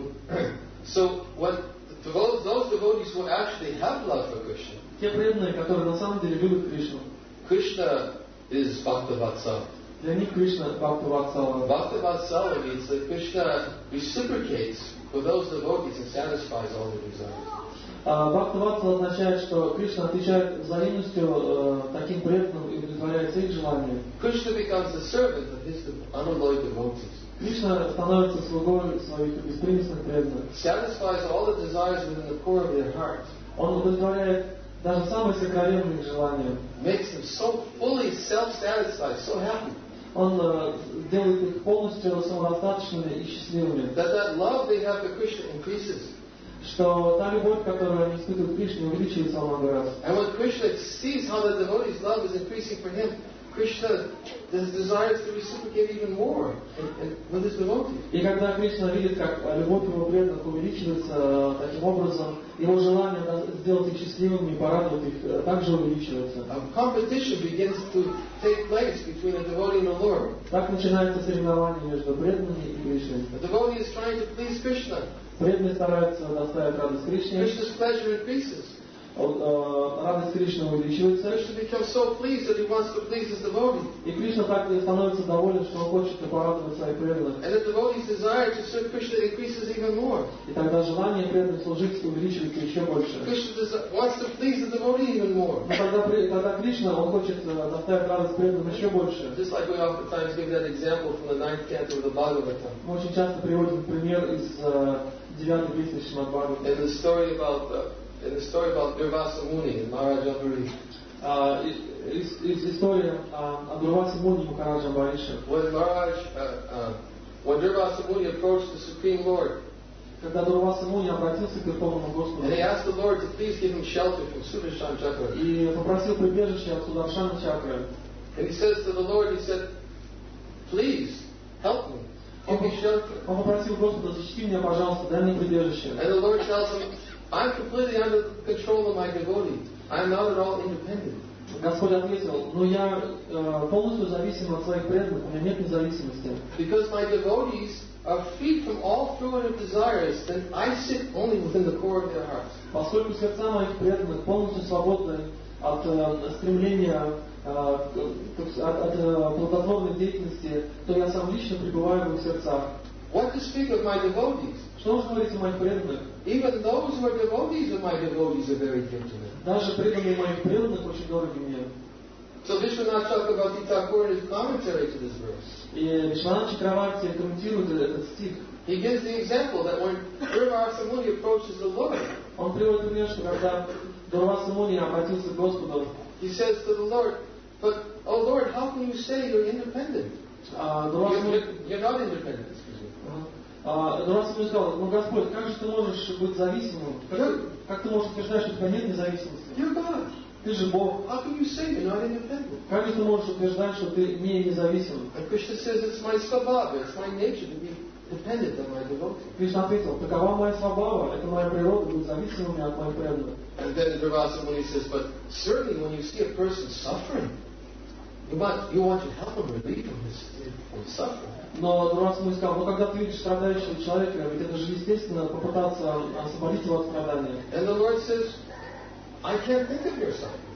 So, what those, those devotees who actually have love for Krishna, Те преданные, которые на самом деле любят Кришну, Krishna is Bhaktavatsala. для них Кришна – Бхактаватсала. Bhaktavatsala means that Krishna reciprocates for those devotees and satisfies all their desires. Бхактаватсала означает, что Кришна отвечает взаимностью э, таким преданным и удовлетворяет их желания. Krishna becomes the servant of his unalloyed devotees. Кришна становится слугой своих беспримесных преданных. Satisfies all the desires within the core of their hearts. Он удовлетворяет даже самые сокровенные их желания. Makes them so fully self-satisfied, so happy. Он э, делает их полностью самодостаточными и счастливыми. That that love they have for Krishna increases. Что та любовь, которую они испытывают к Кришне, увеличивается во много раз. And when Krishna sees how the devotee's love is increasing for him, Krishna desires to reciprocate even more in, in, with his devotees. И когда Кришна видит, как любовь его преданных увеличивается таким образом, его желание сделать их счастливыми и порадовать их также увеличивается. A competition begins to take place between the devotee and the Lord. Так начинается соревнование между преданными и Кришной. The devotee is trying to please Krishna. Преданные стараются доставить радость Кришне. Krishna's pleasure increases. Радость Кришны увеличивается. Krishna becomes so pleased that he wants to please his devotee. И Кришна так становится доволен, что он хочет порадовать своих преданных. And the devotee's desire to serve Krishna increases even more. И тогда желание преданных служить увеличивается еще больше. Krishna wants to please the devotee even more. Но тогда, тогда Кришна, он хочет доставить радость преданным еще больше. Just like we oftentimes give that example from the ninth canto of the Bhagavatam. Мы очень часто приводим пример из девятой песни Шримад Бхагаватам. In the story about the, in the story about Durvasa Muni and Maharaj Ambarish. Из, из истории о Дурвасе Муни и Махараджа Амбарише. When Maharaj, uh, uh, when Durvasa Muni approached the Supreme Lord, когда Дурваса Муни обратился к Верховному Господу, and he asked the Lord to please give him shelter from Sudarshan Chakra, и попросил прибежище от Сударшана Чакры, and he says to the Lord, he said, please, help me. Give me shelter. Он попросил Господа, защити меня, пожалуйста, дай мне прибежище. And the Lord tells him, I'm completely under control of my devotee. I'm not at all independent. Господь ответил, ну я э, полностью зависим от своих преданных, у меня нет независимости. Because my devotees are freed from all fruitive desires, then I sit only within the core of their hearts. Поскольку сердца моих преданных полностью свободны от э, стремления э, от, от э, плодотворной деятельности, то я сам лично пребываю в их сердцах. What to speak of my devotees? Что же говорить о моих преданных? Even those who are devotees of my devotees are very dear to me. Даже преданные моих преданных очень дороги мне. So Vishwanath Chakravarti Thakur in his commentary to this verse, И Вишванат Чакраварти комментирует этот стих. he gives the example that when Durvasa Muni approaches the Lord, Он приводит пример, что когда Дурваса Муни обратился к Господу, he says to the Lord, but, oh Lord, how can you say you're independent? а, Дурваса You're, Муни you're, you're not independent, excuse me. а, Дурваса Муни сказал, ну Господь, как же ты можешь быть зависимым? Как, как ты можешь утверждать, что у тебя нет независимости? You're God. Ты же Бог. How can you say you're not independent? Как же ты можешь утверждать, что ты не независим? And Krishna says, it's my svabhava, it's my nature to be dependent on my devotee. Кришна ответил, такова моя свобода, это моя природа быть зависимыми от моих преданных. And then Durvasa Muni says, but certainly when you see a person suffering, you want, you want to help him relieve from his, from suffering. Но Дурваса Муни сказал, ну когда ты видишь страдающего человека, ведь это же естественно попытаться освободить его от страдания. And the Lord says, I can't think of your suffering.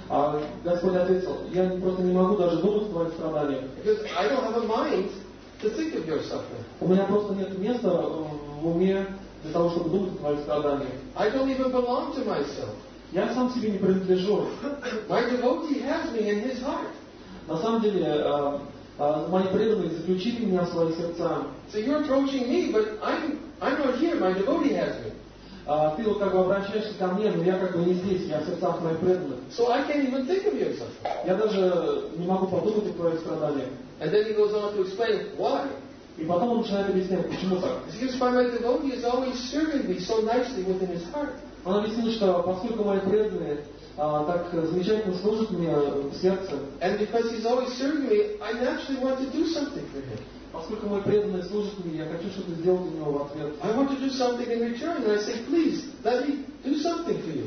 А Господь ответил, я просто не могу даже думать о твоих страданиях. Because I don't have a mind to think of your suffering. У меня просто нет места в уме для того, чтобы думать о твоих страданиях. I don't even belong to myself. Я сам себе не принадлежу. My devotee has me in his heart. На самом деле, а, а, мои преданные заключили меня в свои сердца. So you're approaching me, but I'm, I'm not here. My devotee has me. А, ты вот как бы обращаешься ко мне, но я как бы не здесь, я в сердцах моих преданных. So I can't even think of your suffering. Я даже не могу подумать о твоих страданиях. And then he goes on to explain why. И потом он начинает объяснять, почему так. Because my devotee is always serving me so nicely within his heart. Он объяснил, что поскольку мои преданные а, так замечательно служат мне в сердце, And because he's always serving me, I naturally want to do something for him. поскольку мои преданные служат мне, я хочу что-то сделать для него в ответ. I want to do something in return, and I say, please, let me do something for you.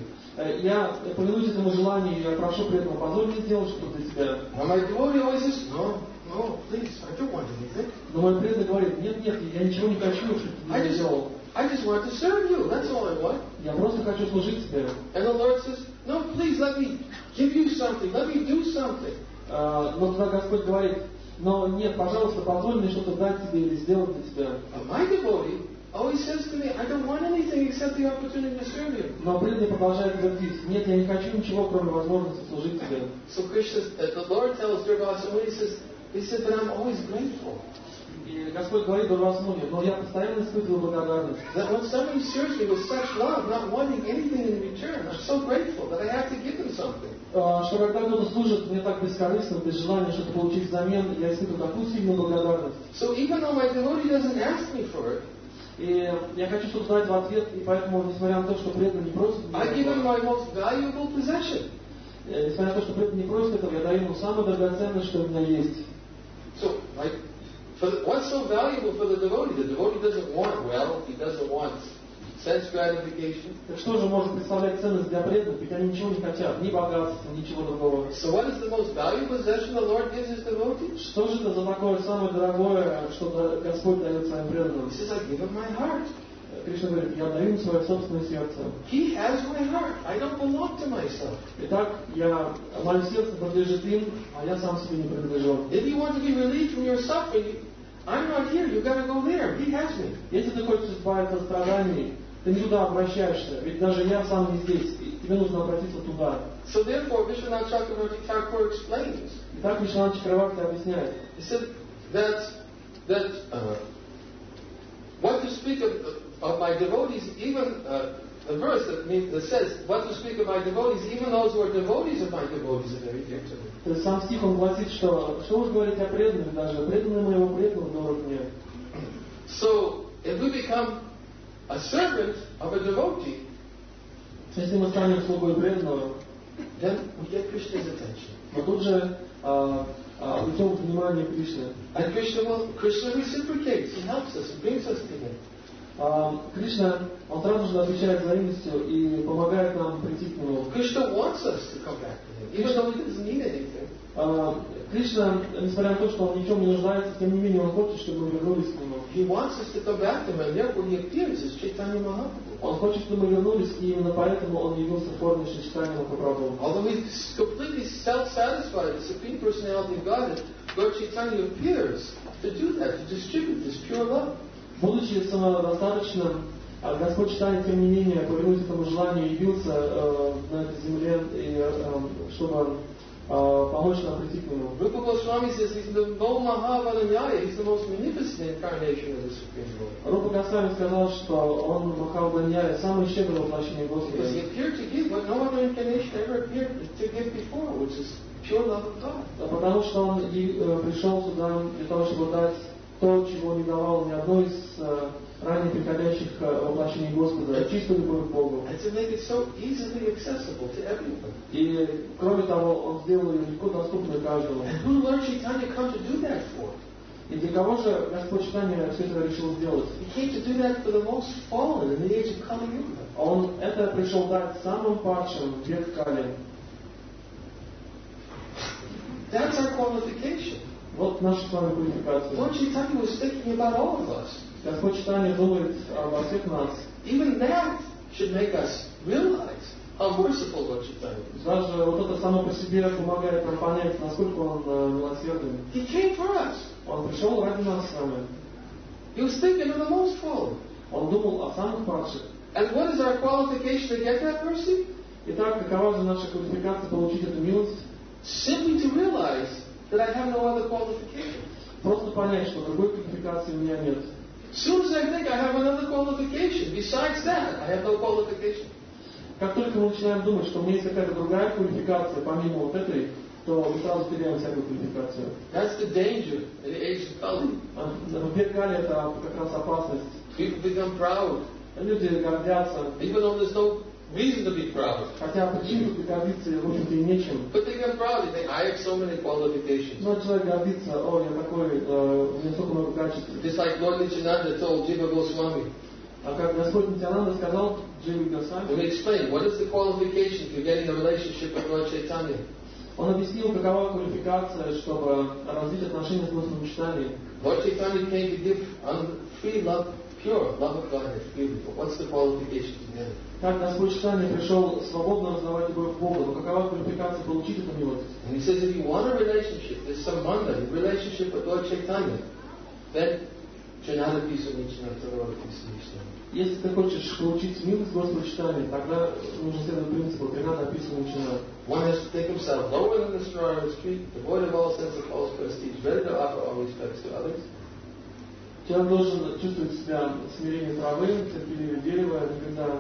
Я повинуюсь этому желанию, и я прошу преданного, позволь мне сделать что-то для тебя. And my devotee always says, no, no, please, I don't want anything. Но мой преданный говорит, нет, нет, я ничего не хочу, чтобы ты I мне just, сделал. I just want to serve you. That's all I want. Я просто хочу служить тебе. And the Lord says, no, please, let me give you something. Let me do something. А, но тогда Господь говорит, но нет, пожалуйста, позволь мне что-то дать тебе или сделать для тебя. But my devotee always says to me, I don't want anything except the opportunity to serve you. Но преданный продолжает говорить, нет, я не хочу ничего, кроме возможности служить тебе. So Krishna, uh, the Lord tells Durvasa Muni, he says, he said, but I'm always grateful. И Господь говорит Дурваса Муни, но я постоянно испытываю благодарность. That when somebody serves me with such love, not wanting anything in return, I'm so grateful that I have to give them something. А, что когда кто-то служит мне так бескорыстно, без желания что-то получить взамен, я испытываю такую сильную благодарность. So even though my devotee doesn't ask me for it, И я хочу что-то дать в ответ, и поэтому, несмотря на то, что преданный не просит меня, I give him my most valuable possession. э, несмотря на то, что преданный не просит этого, я даю ему самое драгоценное, что у меня есть. So, like, for the, what's so valuable for the devotee? The devotee doesn't want wealth, he doesn't want sense gratification. Так что же может представлять ценность для преданных? Ведь они ничего не хотят, ни богатства, ничего другого. So what is the most valuable possession the Lord gives his devotees? Что же это за такое самое дорогое, что Господь дает своим преданным? He says, I give him my heart. Кришна говорит, я даю им свое собственное сердце. He has my heart. I don't belong to myself. Итак, я, мое сердце принадлежит им, а я сам себе не принадлежу. If you want to be relieved from your suffering, I'm not here. You've got to go there. He has me. Если ты хочешь избавиться от страданий, ты не туда обращаешься, ведь даже я сам не здесь, и тебе нужно обратиться туда. So therefore, Vishwanath Chakravarti Thakur explains. Итак, Вишванат Чакраварти объясняет. He said that that uh, what to speak of, of my devotees, even uh, a verse that, means, that says what to speak of my devotees, even those who are devotees of my devotees are very dear to me. То есть сам стих он гласит, что что уж говорить о преданных, даже преданные моего преданного дорог мне. So if we become a servant of a devotee, Если мы станем слугой преданного, then we get Krishna's attention. мы тут же а, путем внимания Кришны. And Krishna will, Krishna reciprocates. He helps us and brings us to Him. Кришна, он сразу же отвечает взаимностью и помогает нам прийти к Нему. Krishna wants us to come back to Him, even though He doesn't need anything. Кришна, несмотря на то, что он ни в чем не нуждается, тем не менее он хочет, чтобы мы вернулись к Нему. He wants us to come back to Him, and therefore He appears as Chaitanya Mahaprabhu. Он хочет, чтобы мы вернулись, и именно поэтому он явился в форме Шри Чайтаньи Махапрабху. Although He's completely self-satisfied, the Supreme Personality of Godhead, Lord Chaitanya appears to do that, to distribute this pure love. Будучи самодостаточным, Господь Чайтанья, тем не менее, повинуясь этому желанию, явился э, на этой земле, и, э, чтобы э, помочь нам прийти к Нему. Rupa Goswami says He's the Mahavadanyaya, He's the most magnificent incarnation of the Supreme Lord. Рупа Госвами сказал, что он Махавадanyая, самое щедрое воплощение Господа. Because He appeared to give what no other incarnation ever appeared to give before, which is pure love of God. Потому что он и, э, пришел сюда для того, чтобы дать то, чего не давал ни одно из э, ранее приходящих э, воплощений Господа, чистую любовь к Богу. And to make it so easily accessible to everyone. И кроме того, он сделал ее легко доступной каждому. And who Lord Chaitanya come to do that for? И для кого же Господь Чайтанья все это решил сделать? He came to do that for the most fallen in the age of Kali Yuga. Он это пришел дать самым падшим в век Кали. That's our qualification. Вот наша с вами квалификация. Lord Chaitanya was thinking about all of us. Господь Чайтанья думает обо всех нас. Even that should make us realize how merciful Lord Chaitanya is. Даже вот это само по себе помогает нам понять, насколько он э, милосердный. He came for us. Он пришел ради нас с вами. He was thinking of the most fallen. Он думал о самых падших. And what is our qualification to get that mercy? Итак, какова же наша квалификация получить эту милость? Simply to realize that I have no other qualification. Просто понять, что другой квалификации у меня нет. As soon as I think I have another qualification, besides that, I have no qualification. Как только мы начинаем думать, что у меня есть какая-то другая квалификация, помимо вот этой, то мы сразу теряем всякую квалификацию. That's the danger in the age of Kali. В век Кали это как раз опасность. People become proud, Люди гордятся, even though there's no reason to be proud. хотя причин тут гордиться, в общем-то, и нечем. But they become proud. They think, I have so many qualifications. Но человек гордится, о, я такой, э, у меня столько много качеств. Just like Lord Nityananda told Jiva Goswami. А как Господь Нитянанда сказал Дживе Let me Госвами, explain. What is the qualification for getting a relationship with Lord Chaitanya? он объяснил, какова квалификация, чтобы развить отношения с Господом Чайтаньей. Lord Chaitanya came to give free love, pure love of God is beautiful. What's the qualification to get it? Как Господь Чайтанья пришел свободно раздавать любовь к Богу, но какова квалификация получить эту милость? And he says if you want a relationship, this sambandha, a relationship with Lord Chaitanya, then Janada Pisa Nichana Tarora Pisa Nichana. Если ты хочешь получить милость Господа Чайтаньи, тогда нужно следовать принципу «Тринада описана начинает». One has to think himself lower than the straw on the street, devoid of all sense of false prestige, ready to offer all respects to others. Человек должен чувствовать себя смирение травы, терпеливее дерева, никогда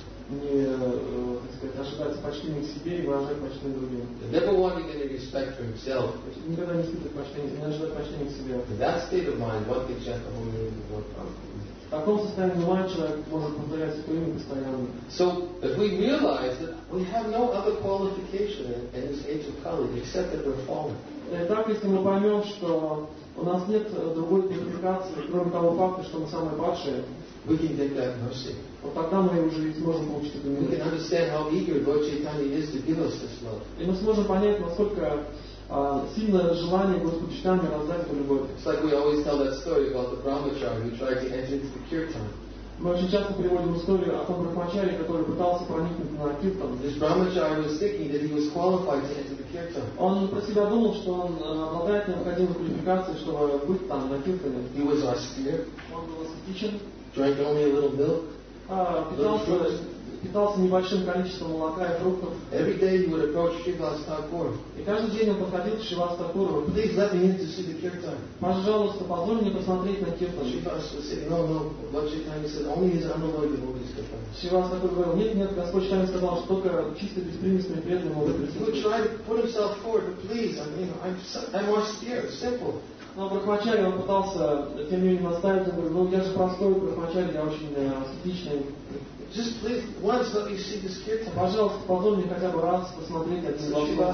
не, э, так сказать, ожидать почтения к себе и выражать почтение другим. Never wanting any respect for himself. Никогда не испытывать почтения, не ожидать почтения к себе. In that state of mind, one can chant the holy name of Lord Prabhupada. В таком состоянии ума человек может повторять свое имя постоянно. So, if we realize that we have no other qualification in, in this age of Kali except that we're fallen, Итак, если мы поймем, что у нас нет другой квалификации, кроме того факта, что мы самые падшие, we can get that mercy. вот тогда мы уже и сможем получить эту We can милость. understand how eager Lord Chaitanya is to give us this love. И мы сможем понять, насколько а, сильное желание Господа Чайтаньи раздать эту любовь. It's like we always tell that story about the brahmachari who tried to enter into the kirtan. Мы очень часто приводим историю о том брахмачаре, который пытался проникнуть на киртан. This brahmachari was thinking that he was qualified to enter the kirtan. Он про себя думал, что он обладает необходимой квалификацией, чтобы быть там, на киртане. He was austere, Он был аскетичен, drank only a little milk. а, питался, питался небольшим количеством молока и фруктов. Every day he would approach Srivas Thakur. И каждый день он подходил к Шривас Такуру. Please let me in to see the kirtan. Пожалуйста, позволь мне посмотреть на киртан. Srivas was saying, no, no. Lord Chaitanya said, only his underworld devotees can come. Шривас Такур говорил, нет, нет, Господь Чайтанья сказал, что только чисто беспримесные преданные могут He would присутствовать. try to put himself forward, but please, I mean, I'm, so- I'm austere, simple. Но брахмачари он пытался, тем не менее, наставить, он говорит, ну я же простой брахмачари, я очень э, аскетичный. Just please, once let me see this kirtan. Пожалуйста, позволь мне хотя бы раз посмотреть один So раз. Srivas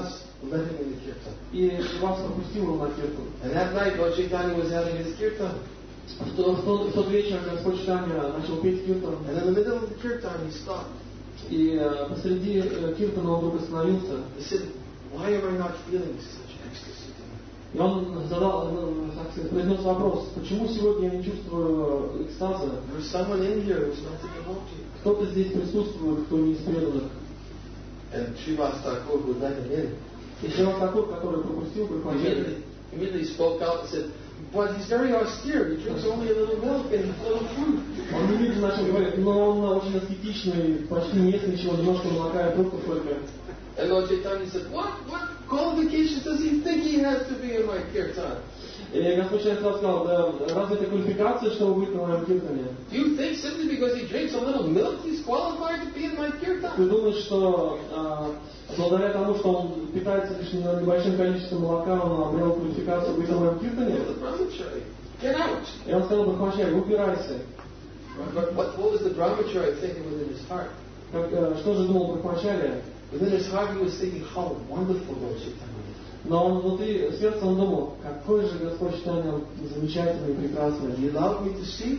let him in the kirtan. И вас пропустил его на киртан. And that night, Lord Chaitanya was having his kirtan. В тот, в тот, в тот вечер Господь Чайтанья начал петь киртан. And in the middle of the kirtan, he stopped. И э, посреди э, киртана он вдруг остановился. He said, why am I not feeling such ecstasy tonight? И он задал, ну, так сказать, произнес вопрос, почему сегодня я не чувствую экстаза? There's someone in here who's not a devotee. Кто-то здесь присутствует, кто не из преданных. And Srivas Thakur would let him in. И Шривас Такур, который пропустил Прабхупаду, Immediately, immediately spoke out and said, but he's very austere. He drinks only a little milk and a little fruit. он немедленно начал говорить, но он очень аскетичный, почти не ест ничего, немножко молока и фруктов только. And Lord Chaitanya said, what, what qualifications does he think he has to be in my kirtan? И Господь Чайтанья сказал, да, разве это квалификация, чтобы быть на моем киртане? Do you think simply because he drinks a little milk he's qualified to be in my Ты kirtan? думаешь, что а, благодаря тому, что он питается лишь небольшим количеством молока, он обрел квалификацию быть на моем киртане? The brahmachari. Get out. И он сказал Прабхупаде, убирайся. But what, what was the brahmachari thinking within his heart? Как, э, что же думал Прабхупаде? Within his heart he was thinking, how wonderful Lord Chaitanya is. Но он внутри сердца он думал, какой же Господь Чайтанья замечательный и прекрасный. He allowed me to see.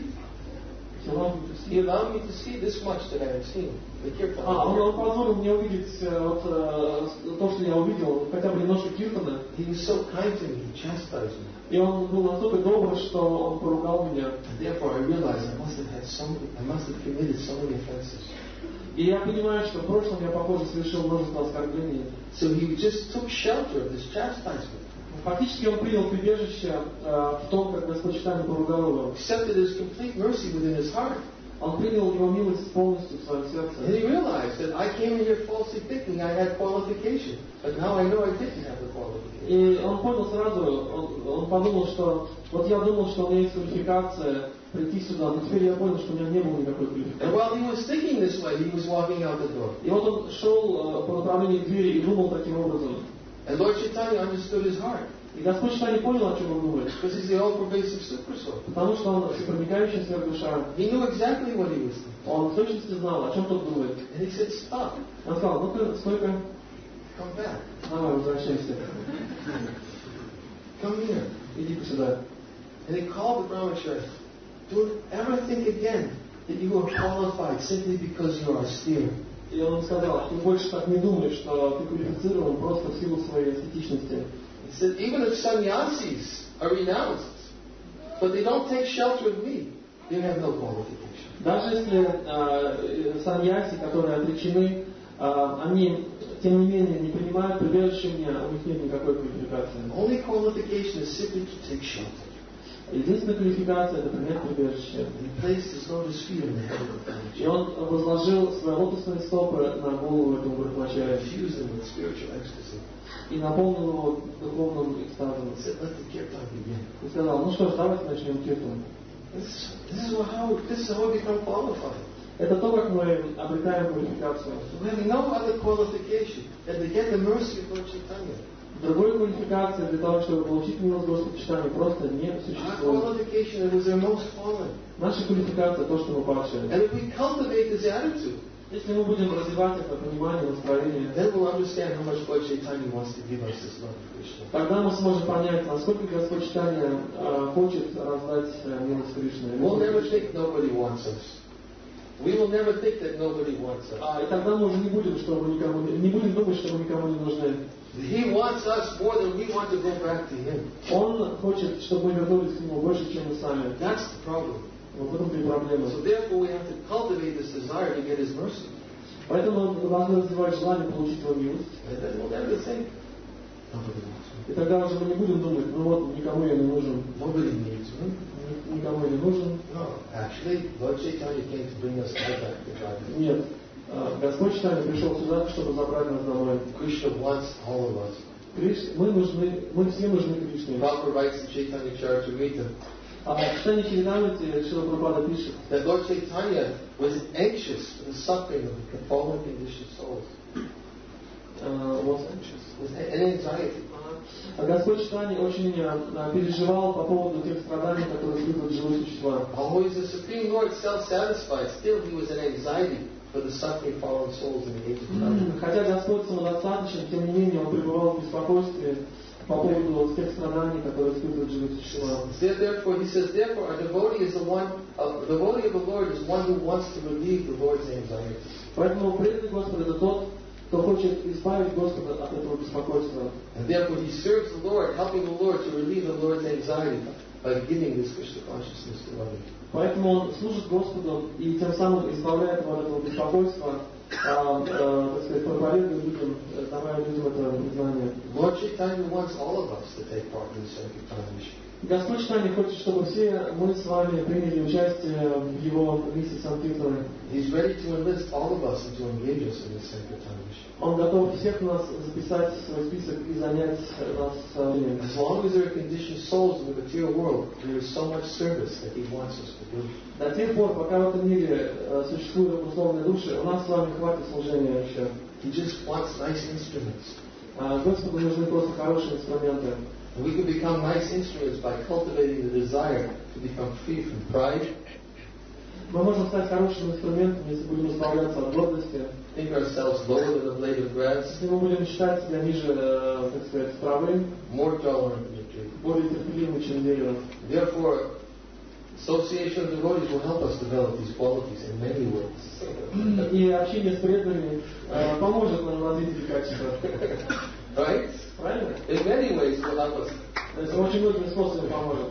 He allowed me to see this much that I had seen. The kirtan. А, он, он позволил мне увидеть э, вот, э, то, что я увидел, хотя бы немножко киртана. He was so kind to me. He chastised me. И он был настолько добр, что он поругал меня. And therefore I realized I must have had so many, I must have committed so many offenses. И я понимаю, что в прошлом я, похоже, совершил множество оскорблений. So he just took shelter of this chastisement. Фактически он принял прибежище э, в том, как Господь Чайтанья поругал его. Accepted his complete mercy within his heart. Он принял его милость полностью в своем And сердце. he realized that I came in here falsely thinking I had qualification. But now I know I didn't have the qualification. И он понял сразу, он, он подумал, что вот я думал, что у меня есть квалификация прийти сюда, но теперь я понял, что у меня не было никакой And квалификации. while he was thinking this way, he was walking out the door. И вот он шел э, по направлению к двери и думал таким образом. And Lord Chaitanya understood his heart. И Господь Чайтанья понял, о чем он думает. Because he's the all-pervasive Super-Soul. Потому что он всепроникающая сверхдуша. He knew exactly what he was thinking. Он в точности знал, о чем тот думает. And he said, stop. Он сказал, ну-ка, стой-ка, Come back. давай, возвращайся. Come here. Иди-ка сюда. And he called the brahmachari. Don't ever think again that you are qualified simply because you are austere. И он сказал, ты больше так не думаешь, что ты квалифицирован просто в силу своей эстетичности. He said, even if sannyasis are renounced, but they don't take shelter of me, they have no qualification. Даже если э, саньяси, которые отречены, э, они, тем не менее, не принимают прибежище мне, у них нет никакой квалификации. Only qualification is simply to take shelter. Единственная квалификация – это принять прибежище. He placed his lotus feet on the head of the brahmachari, И он возложил свои лотосные стопы на голову этому брахмачари infused him with spiritual ecstasy. и наполнил его духовным экстазом. He said, let the kirtan begin. И сказал, ну что ж, давайте начнем киртан. This, this, is how, this is how we become qualified. Это то, как мы обретаем квалификацию. We have no other qualification than to get the mercy of Lord Chaitanya. Другой квалификации для того, чтобы получить милость Господа Чайтаньи, просто не Our существует. qualification is their most fallen. Наша квалификация – то, что мы падшие. And if we cultivate this attitude, Если мы будем развивать это понимание, настроение, then we'll understand how much Lord Chaitanya wants to give us this love of Krishna. тогда мы сможем понять, насколько Господь Чайтанья э, хочет раздать э, милость Кришны. We'll never think nobody wants us. We will never think that nobody wants us. А, и тогда мы уже не будем, что мы никому не, не будем думать, что мы никому не нужны. He wants us more than we want to go back to Him. Он хочет, чтобы мы вернулись к Нему больше, чем мы сами. That's the problem. Вот в этом-то и проблема. So therefore we have to cultivate this desire to get His mercy. Поэтому мы должны развивать желание получить Его милость. And then we'll never think, nobody wants me. И тогда уже мы не будем думать, ну вот, никому я не нужен. Nobody needs me. Ни- Никому я не нужен. No, actually, Lord Chaitanya came to bring us all back to God. Нет. А, Господь Чайтанья пришел сюда, чтобы забрать нас домой. Krishna wants all of us. Криш, мы нужны, мы все нужны Кришне. Prabhupada writes in Chaitanya Charitamrita А в Чайтанье Чаритамрите Шрила Прабхупада пишет, that Lord Chaitanya was anxious for the suffering of the fallen conditioned souls. а, вот, Was an anxiety. а Господь Чайтанья очень а, переживал по поводу тех страданий, которые испытывают живые существа. Although he's the Supreme Lord, self-satisfied, still he was an anxiety for the suffering fallen souls in the age of time. Хотя Господь самодостаточен, тем не менее Он пребывал в беспокойстве по поводу тех страданий, которые испытывают живые существа. Therefore, he says, therefore, a devotee is the one, a devotee of the Lord is one who wants to relieve the Lord's anxiety. Поэтому преданный Господа это тот, кто хочет избавить Господа от этого беспокойства. And therefore, he serves the Lord, helping the Lord to relieve the Lord's anxiety by giving this Krishna consciousness to others. Поэтому он служит Господу и тем самым избавляет его от этого беспокойства, а, а, так сказать, проповедуя людям, давая людям это знание. Lord Chaitanya wants all of us to take part in the Sankirtan mission. Господь Чайтанья хочет, чтобы все мы с вами приняли участие в Его миссии Санкиртаны. He's ready to enlist all of us and to engage us in the Sankirtan mission. Он готов всех нас записать в свой список и занять нас. As long as there are conditioned souls in the material world, there is so much service that He wants us to do. До тех пор, пока в этом мире существуют обусловленные души, у нас с вами хватит служения еще. He just wants nice instruments. Господу нужны просто хорошие инструменты. And we can become nice instruments by cultivating the desire to become free from pride. Мы можем стать хорошим инструментом, если будем избавляться от гордости. Think ourselves lower than a blade of grass. Если мы будем считать себя ниже, так сказать, травы, more tolerant than a tree. более терпеливым, чем дерево. Therefore, association of devotees will help us develop these qualities in many ways. И общение с преданными поможет нам развить эти качества. Right? Правильно? In many ways will help us. То есть очень многими способами поможет.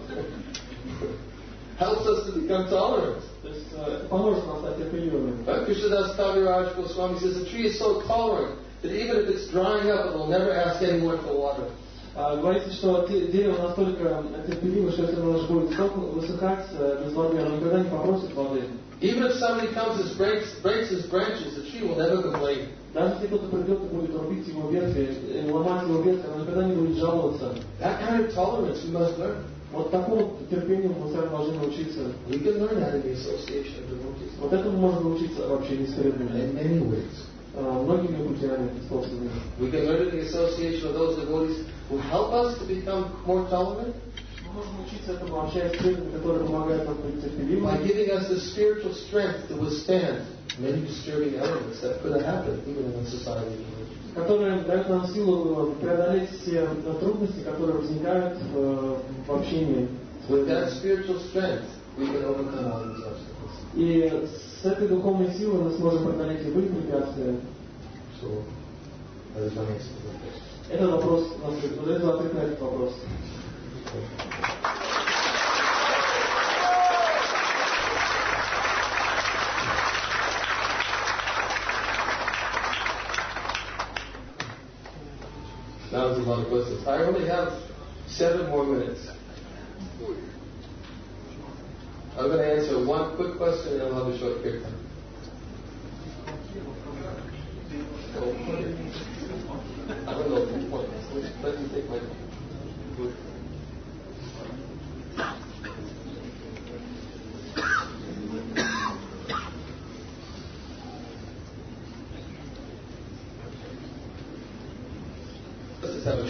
Helps us to become tolerant. То есть это поможет нам стать терпеливыми. Krishnadas Kaviraj Goswami says the tree is so tolerant that even if it's drying up, it will never ask anyone for water. Говорится, что дерево настолько терпеливо, что если оно будет высыхать без воды, оно никогда не попросит воды. Even if somebody comes and breaks, breaks his branches, the tree will never complain. Даже если кто-то придет и будет рубить его ветви, ломать его ветви, оно никогда не будет жаловаться. That kind of tolerance we must learn. Вот такому терпению мы сами должны научиться. We can learn that in the association of devotees. Вот этому можно научиться вообще не с преданными. In many ways. Многими путями, способами. We can learn it in the association of those devotees who help us to become more tolerant. Мы можем учиться этому, общаясь с преданными, которые помогают нам быть терпеливыми. By giving us the spiritual strength to withstand many disturbing elements that could have happened even in a society. Которые дают нам силу преодолеть все трудности, которые возникают в, в общении. With that spiritual strength, we can overcome all these obstacles. И с этой духовной силой мы сможем преодолеть любые препятствия. So, that is my answer. Это вопрос, это ответ на этот вопрос. That was a lot of questions. I only have seven more minutes. I'm going to answer one quick question and I'll have a short kirtan.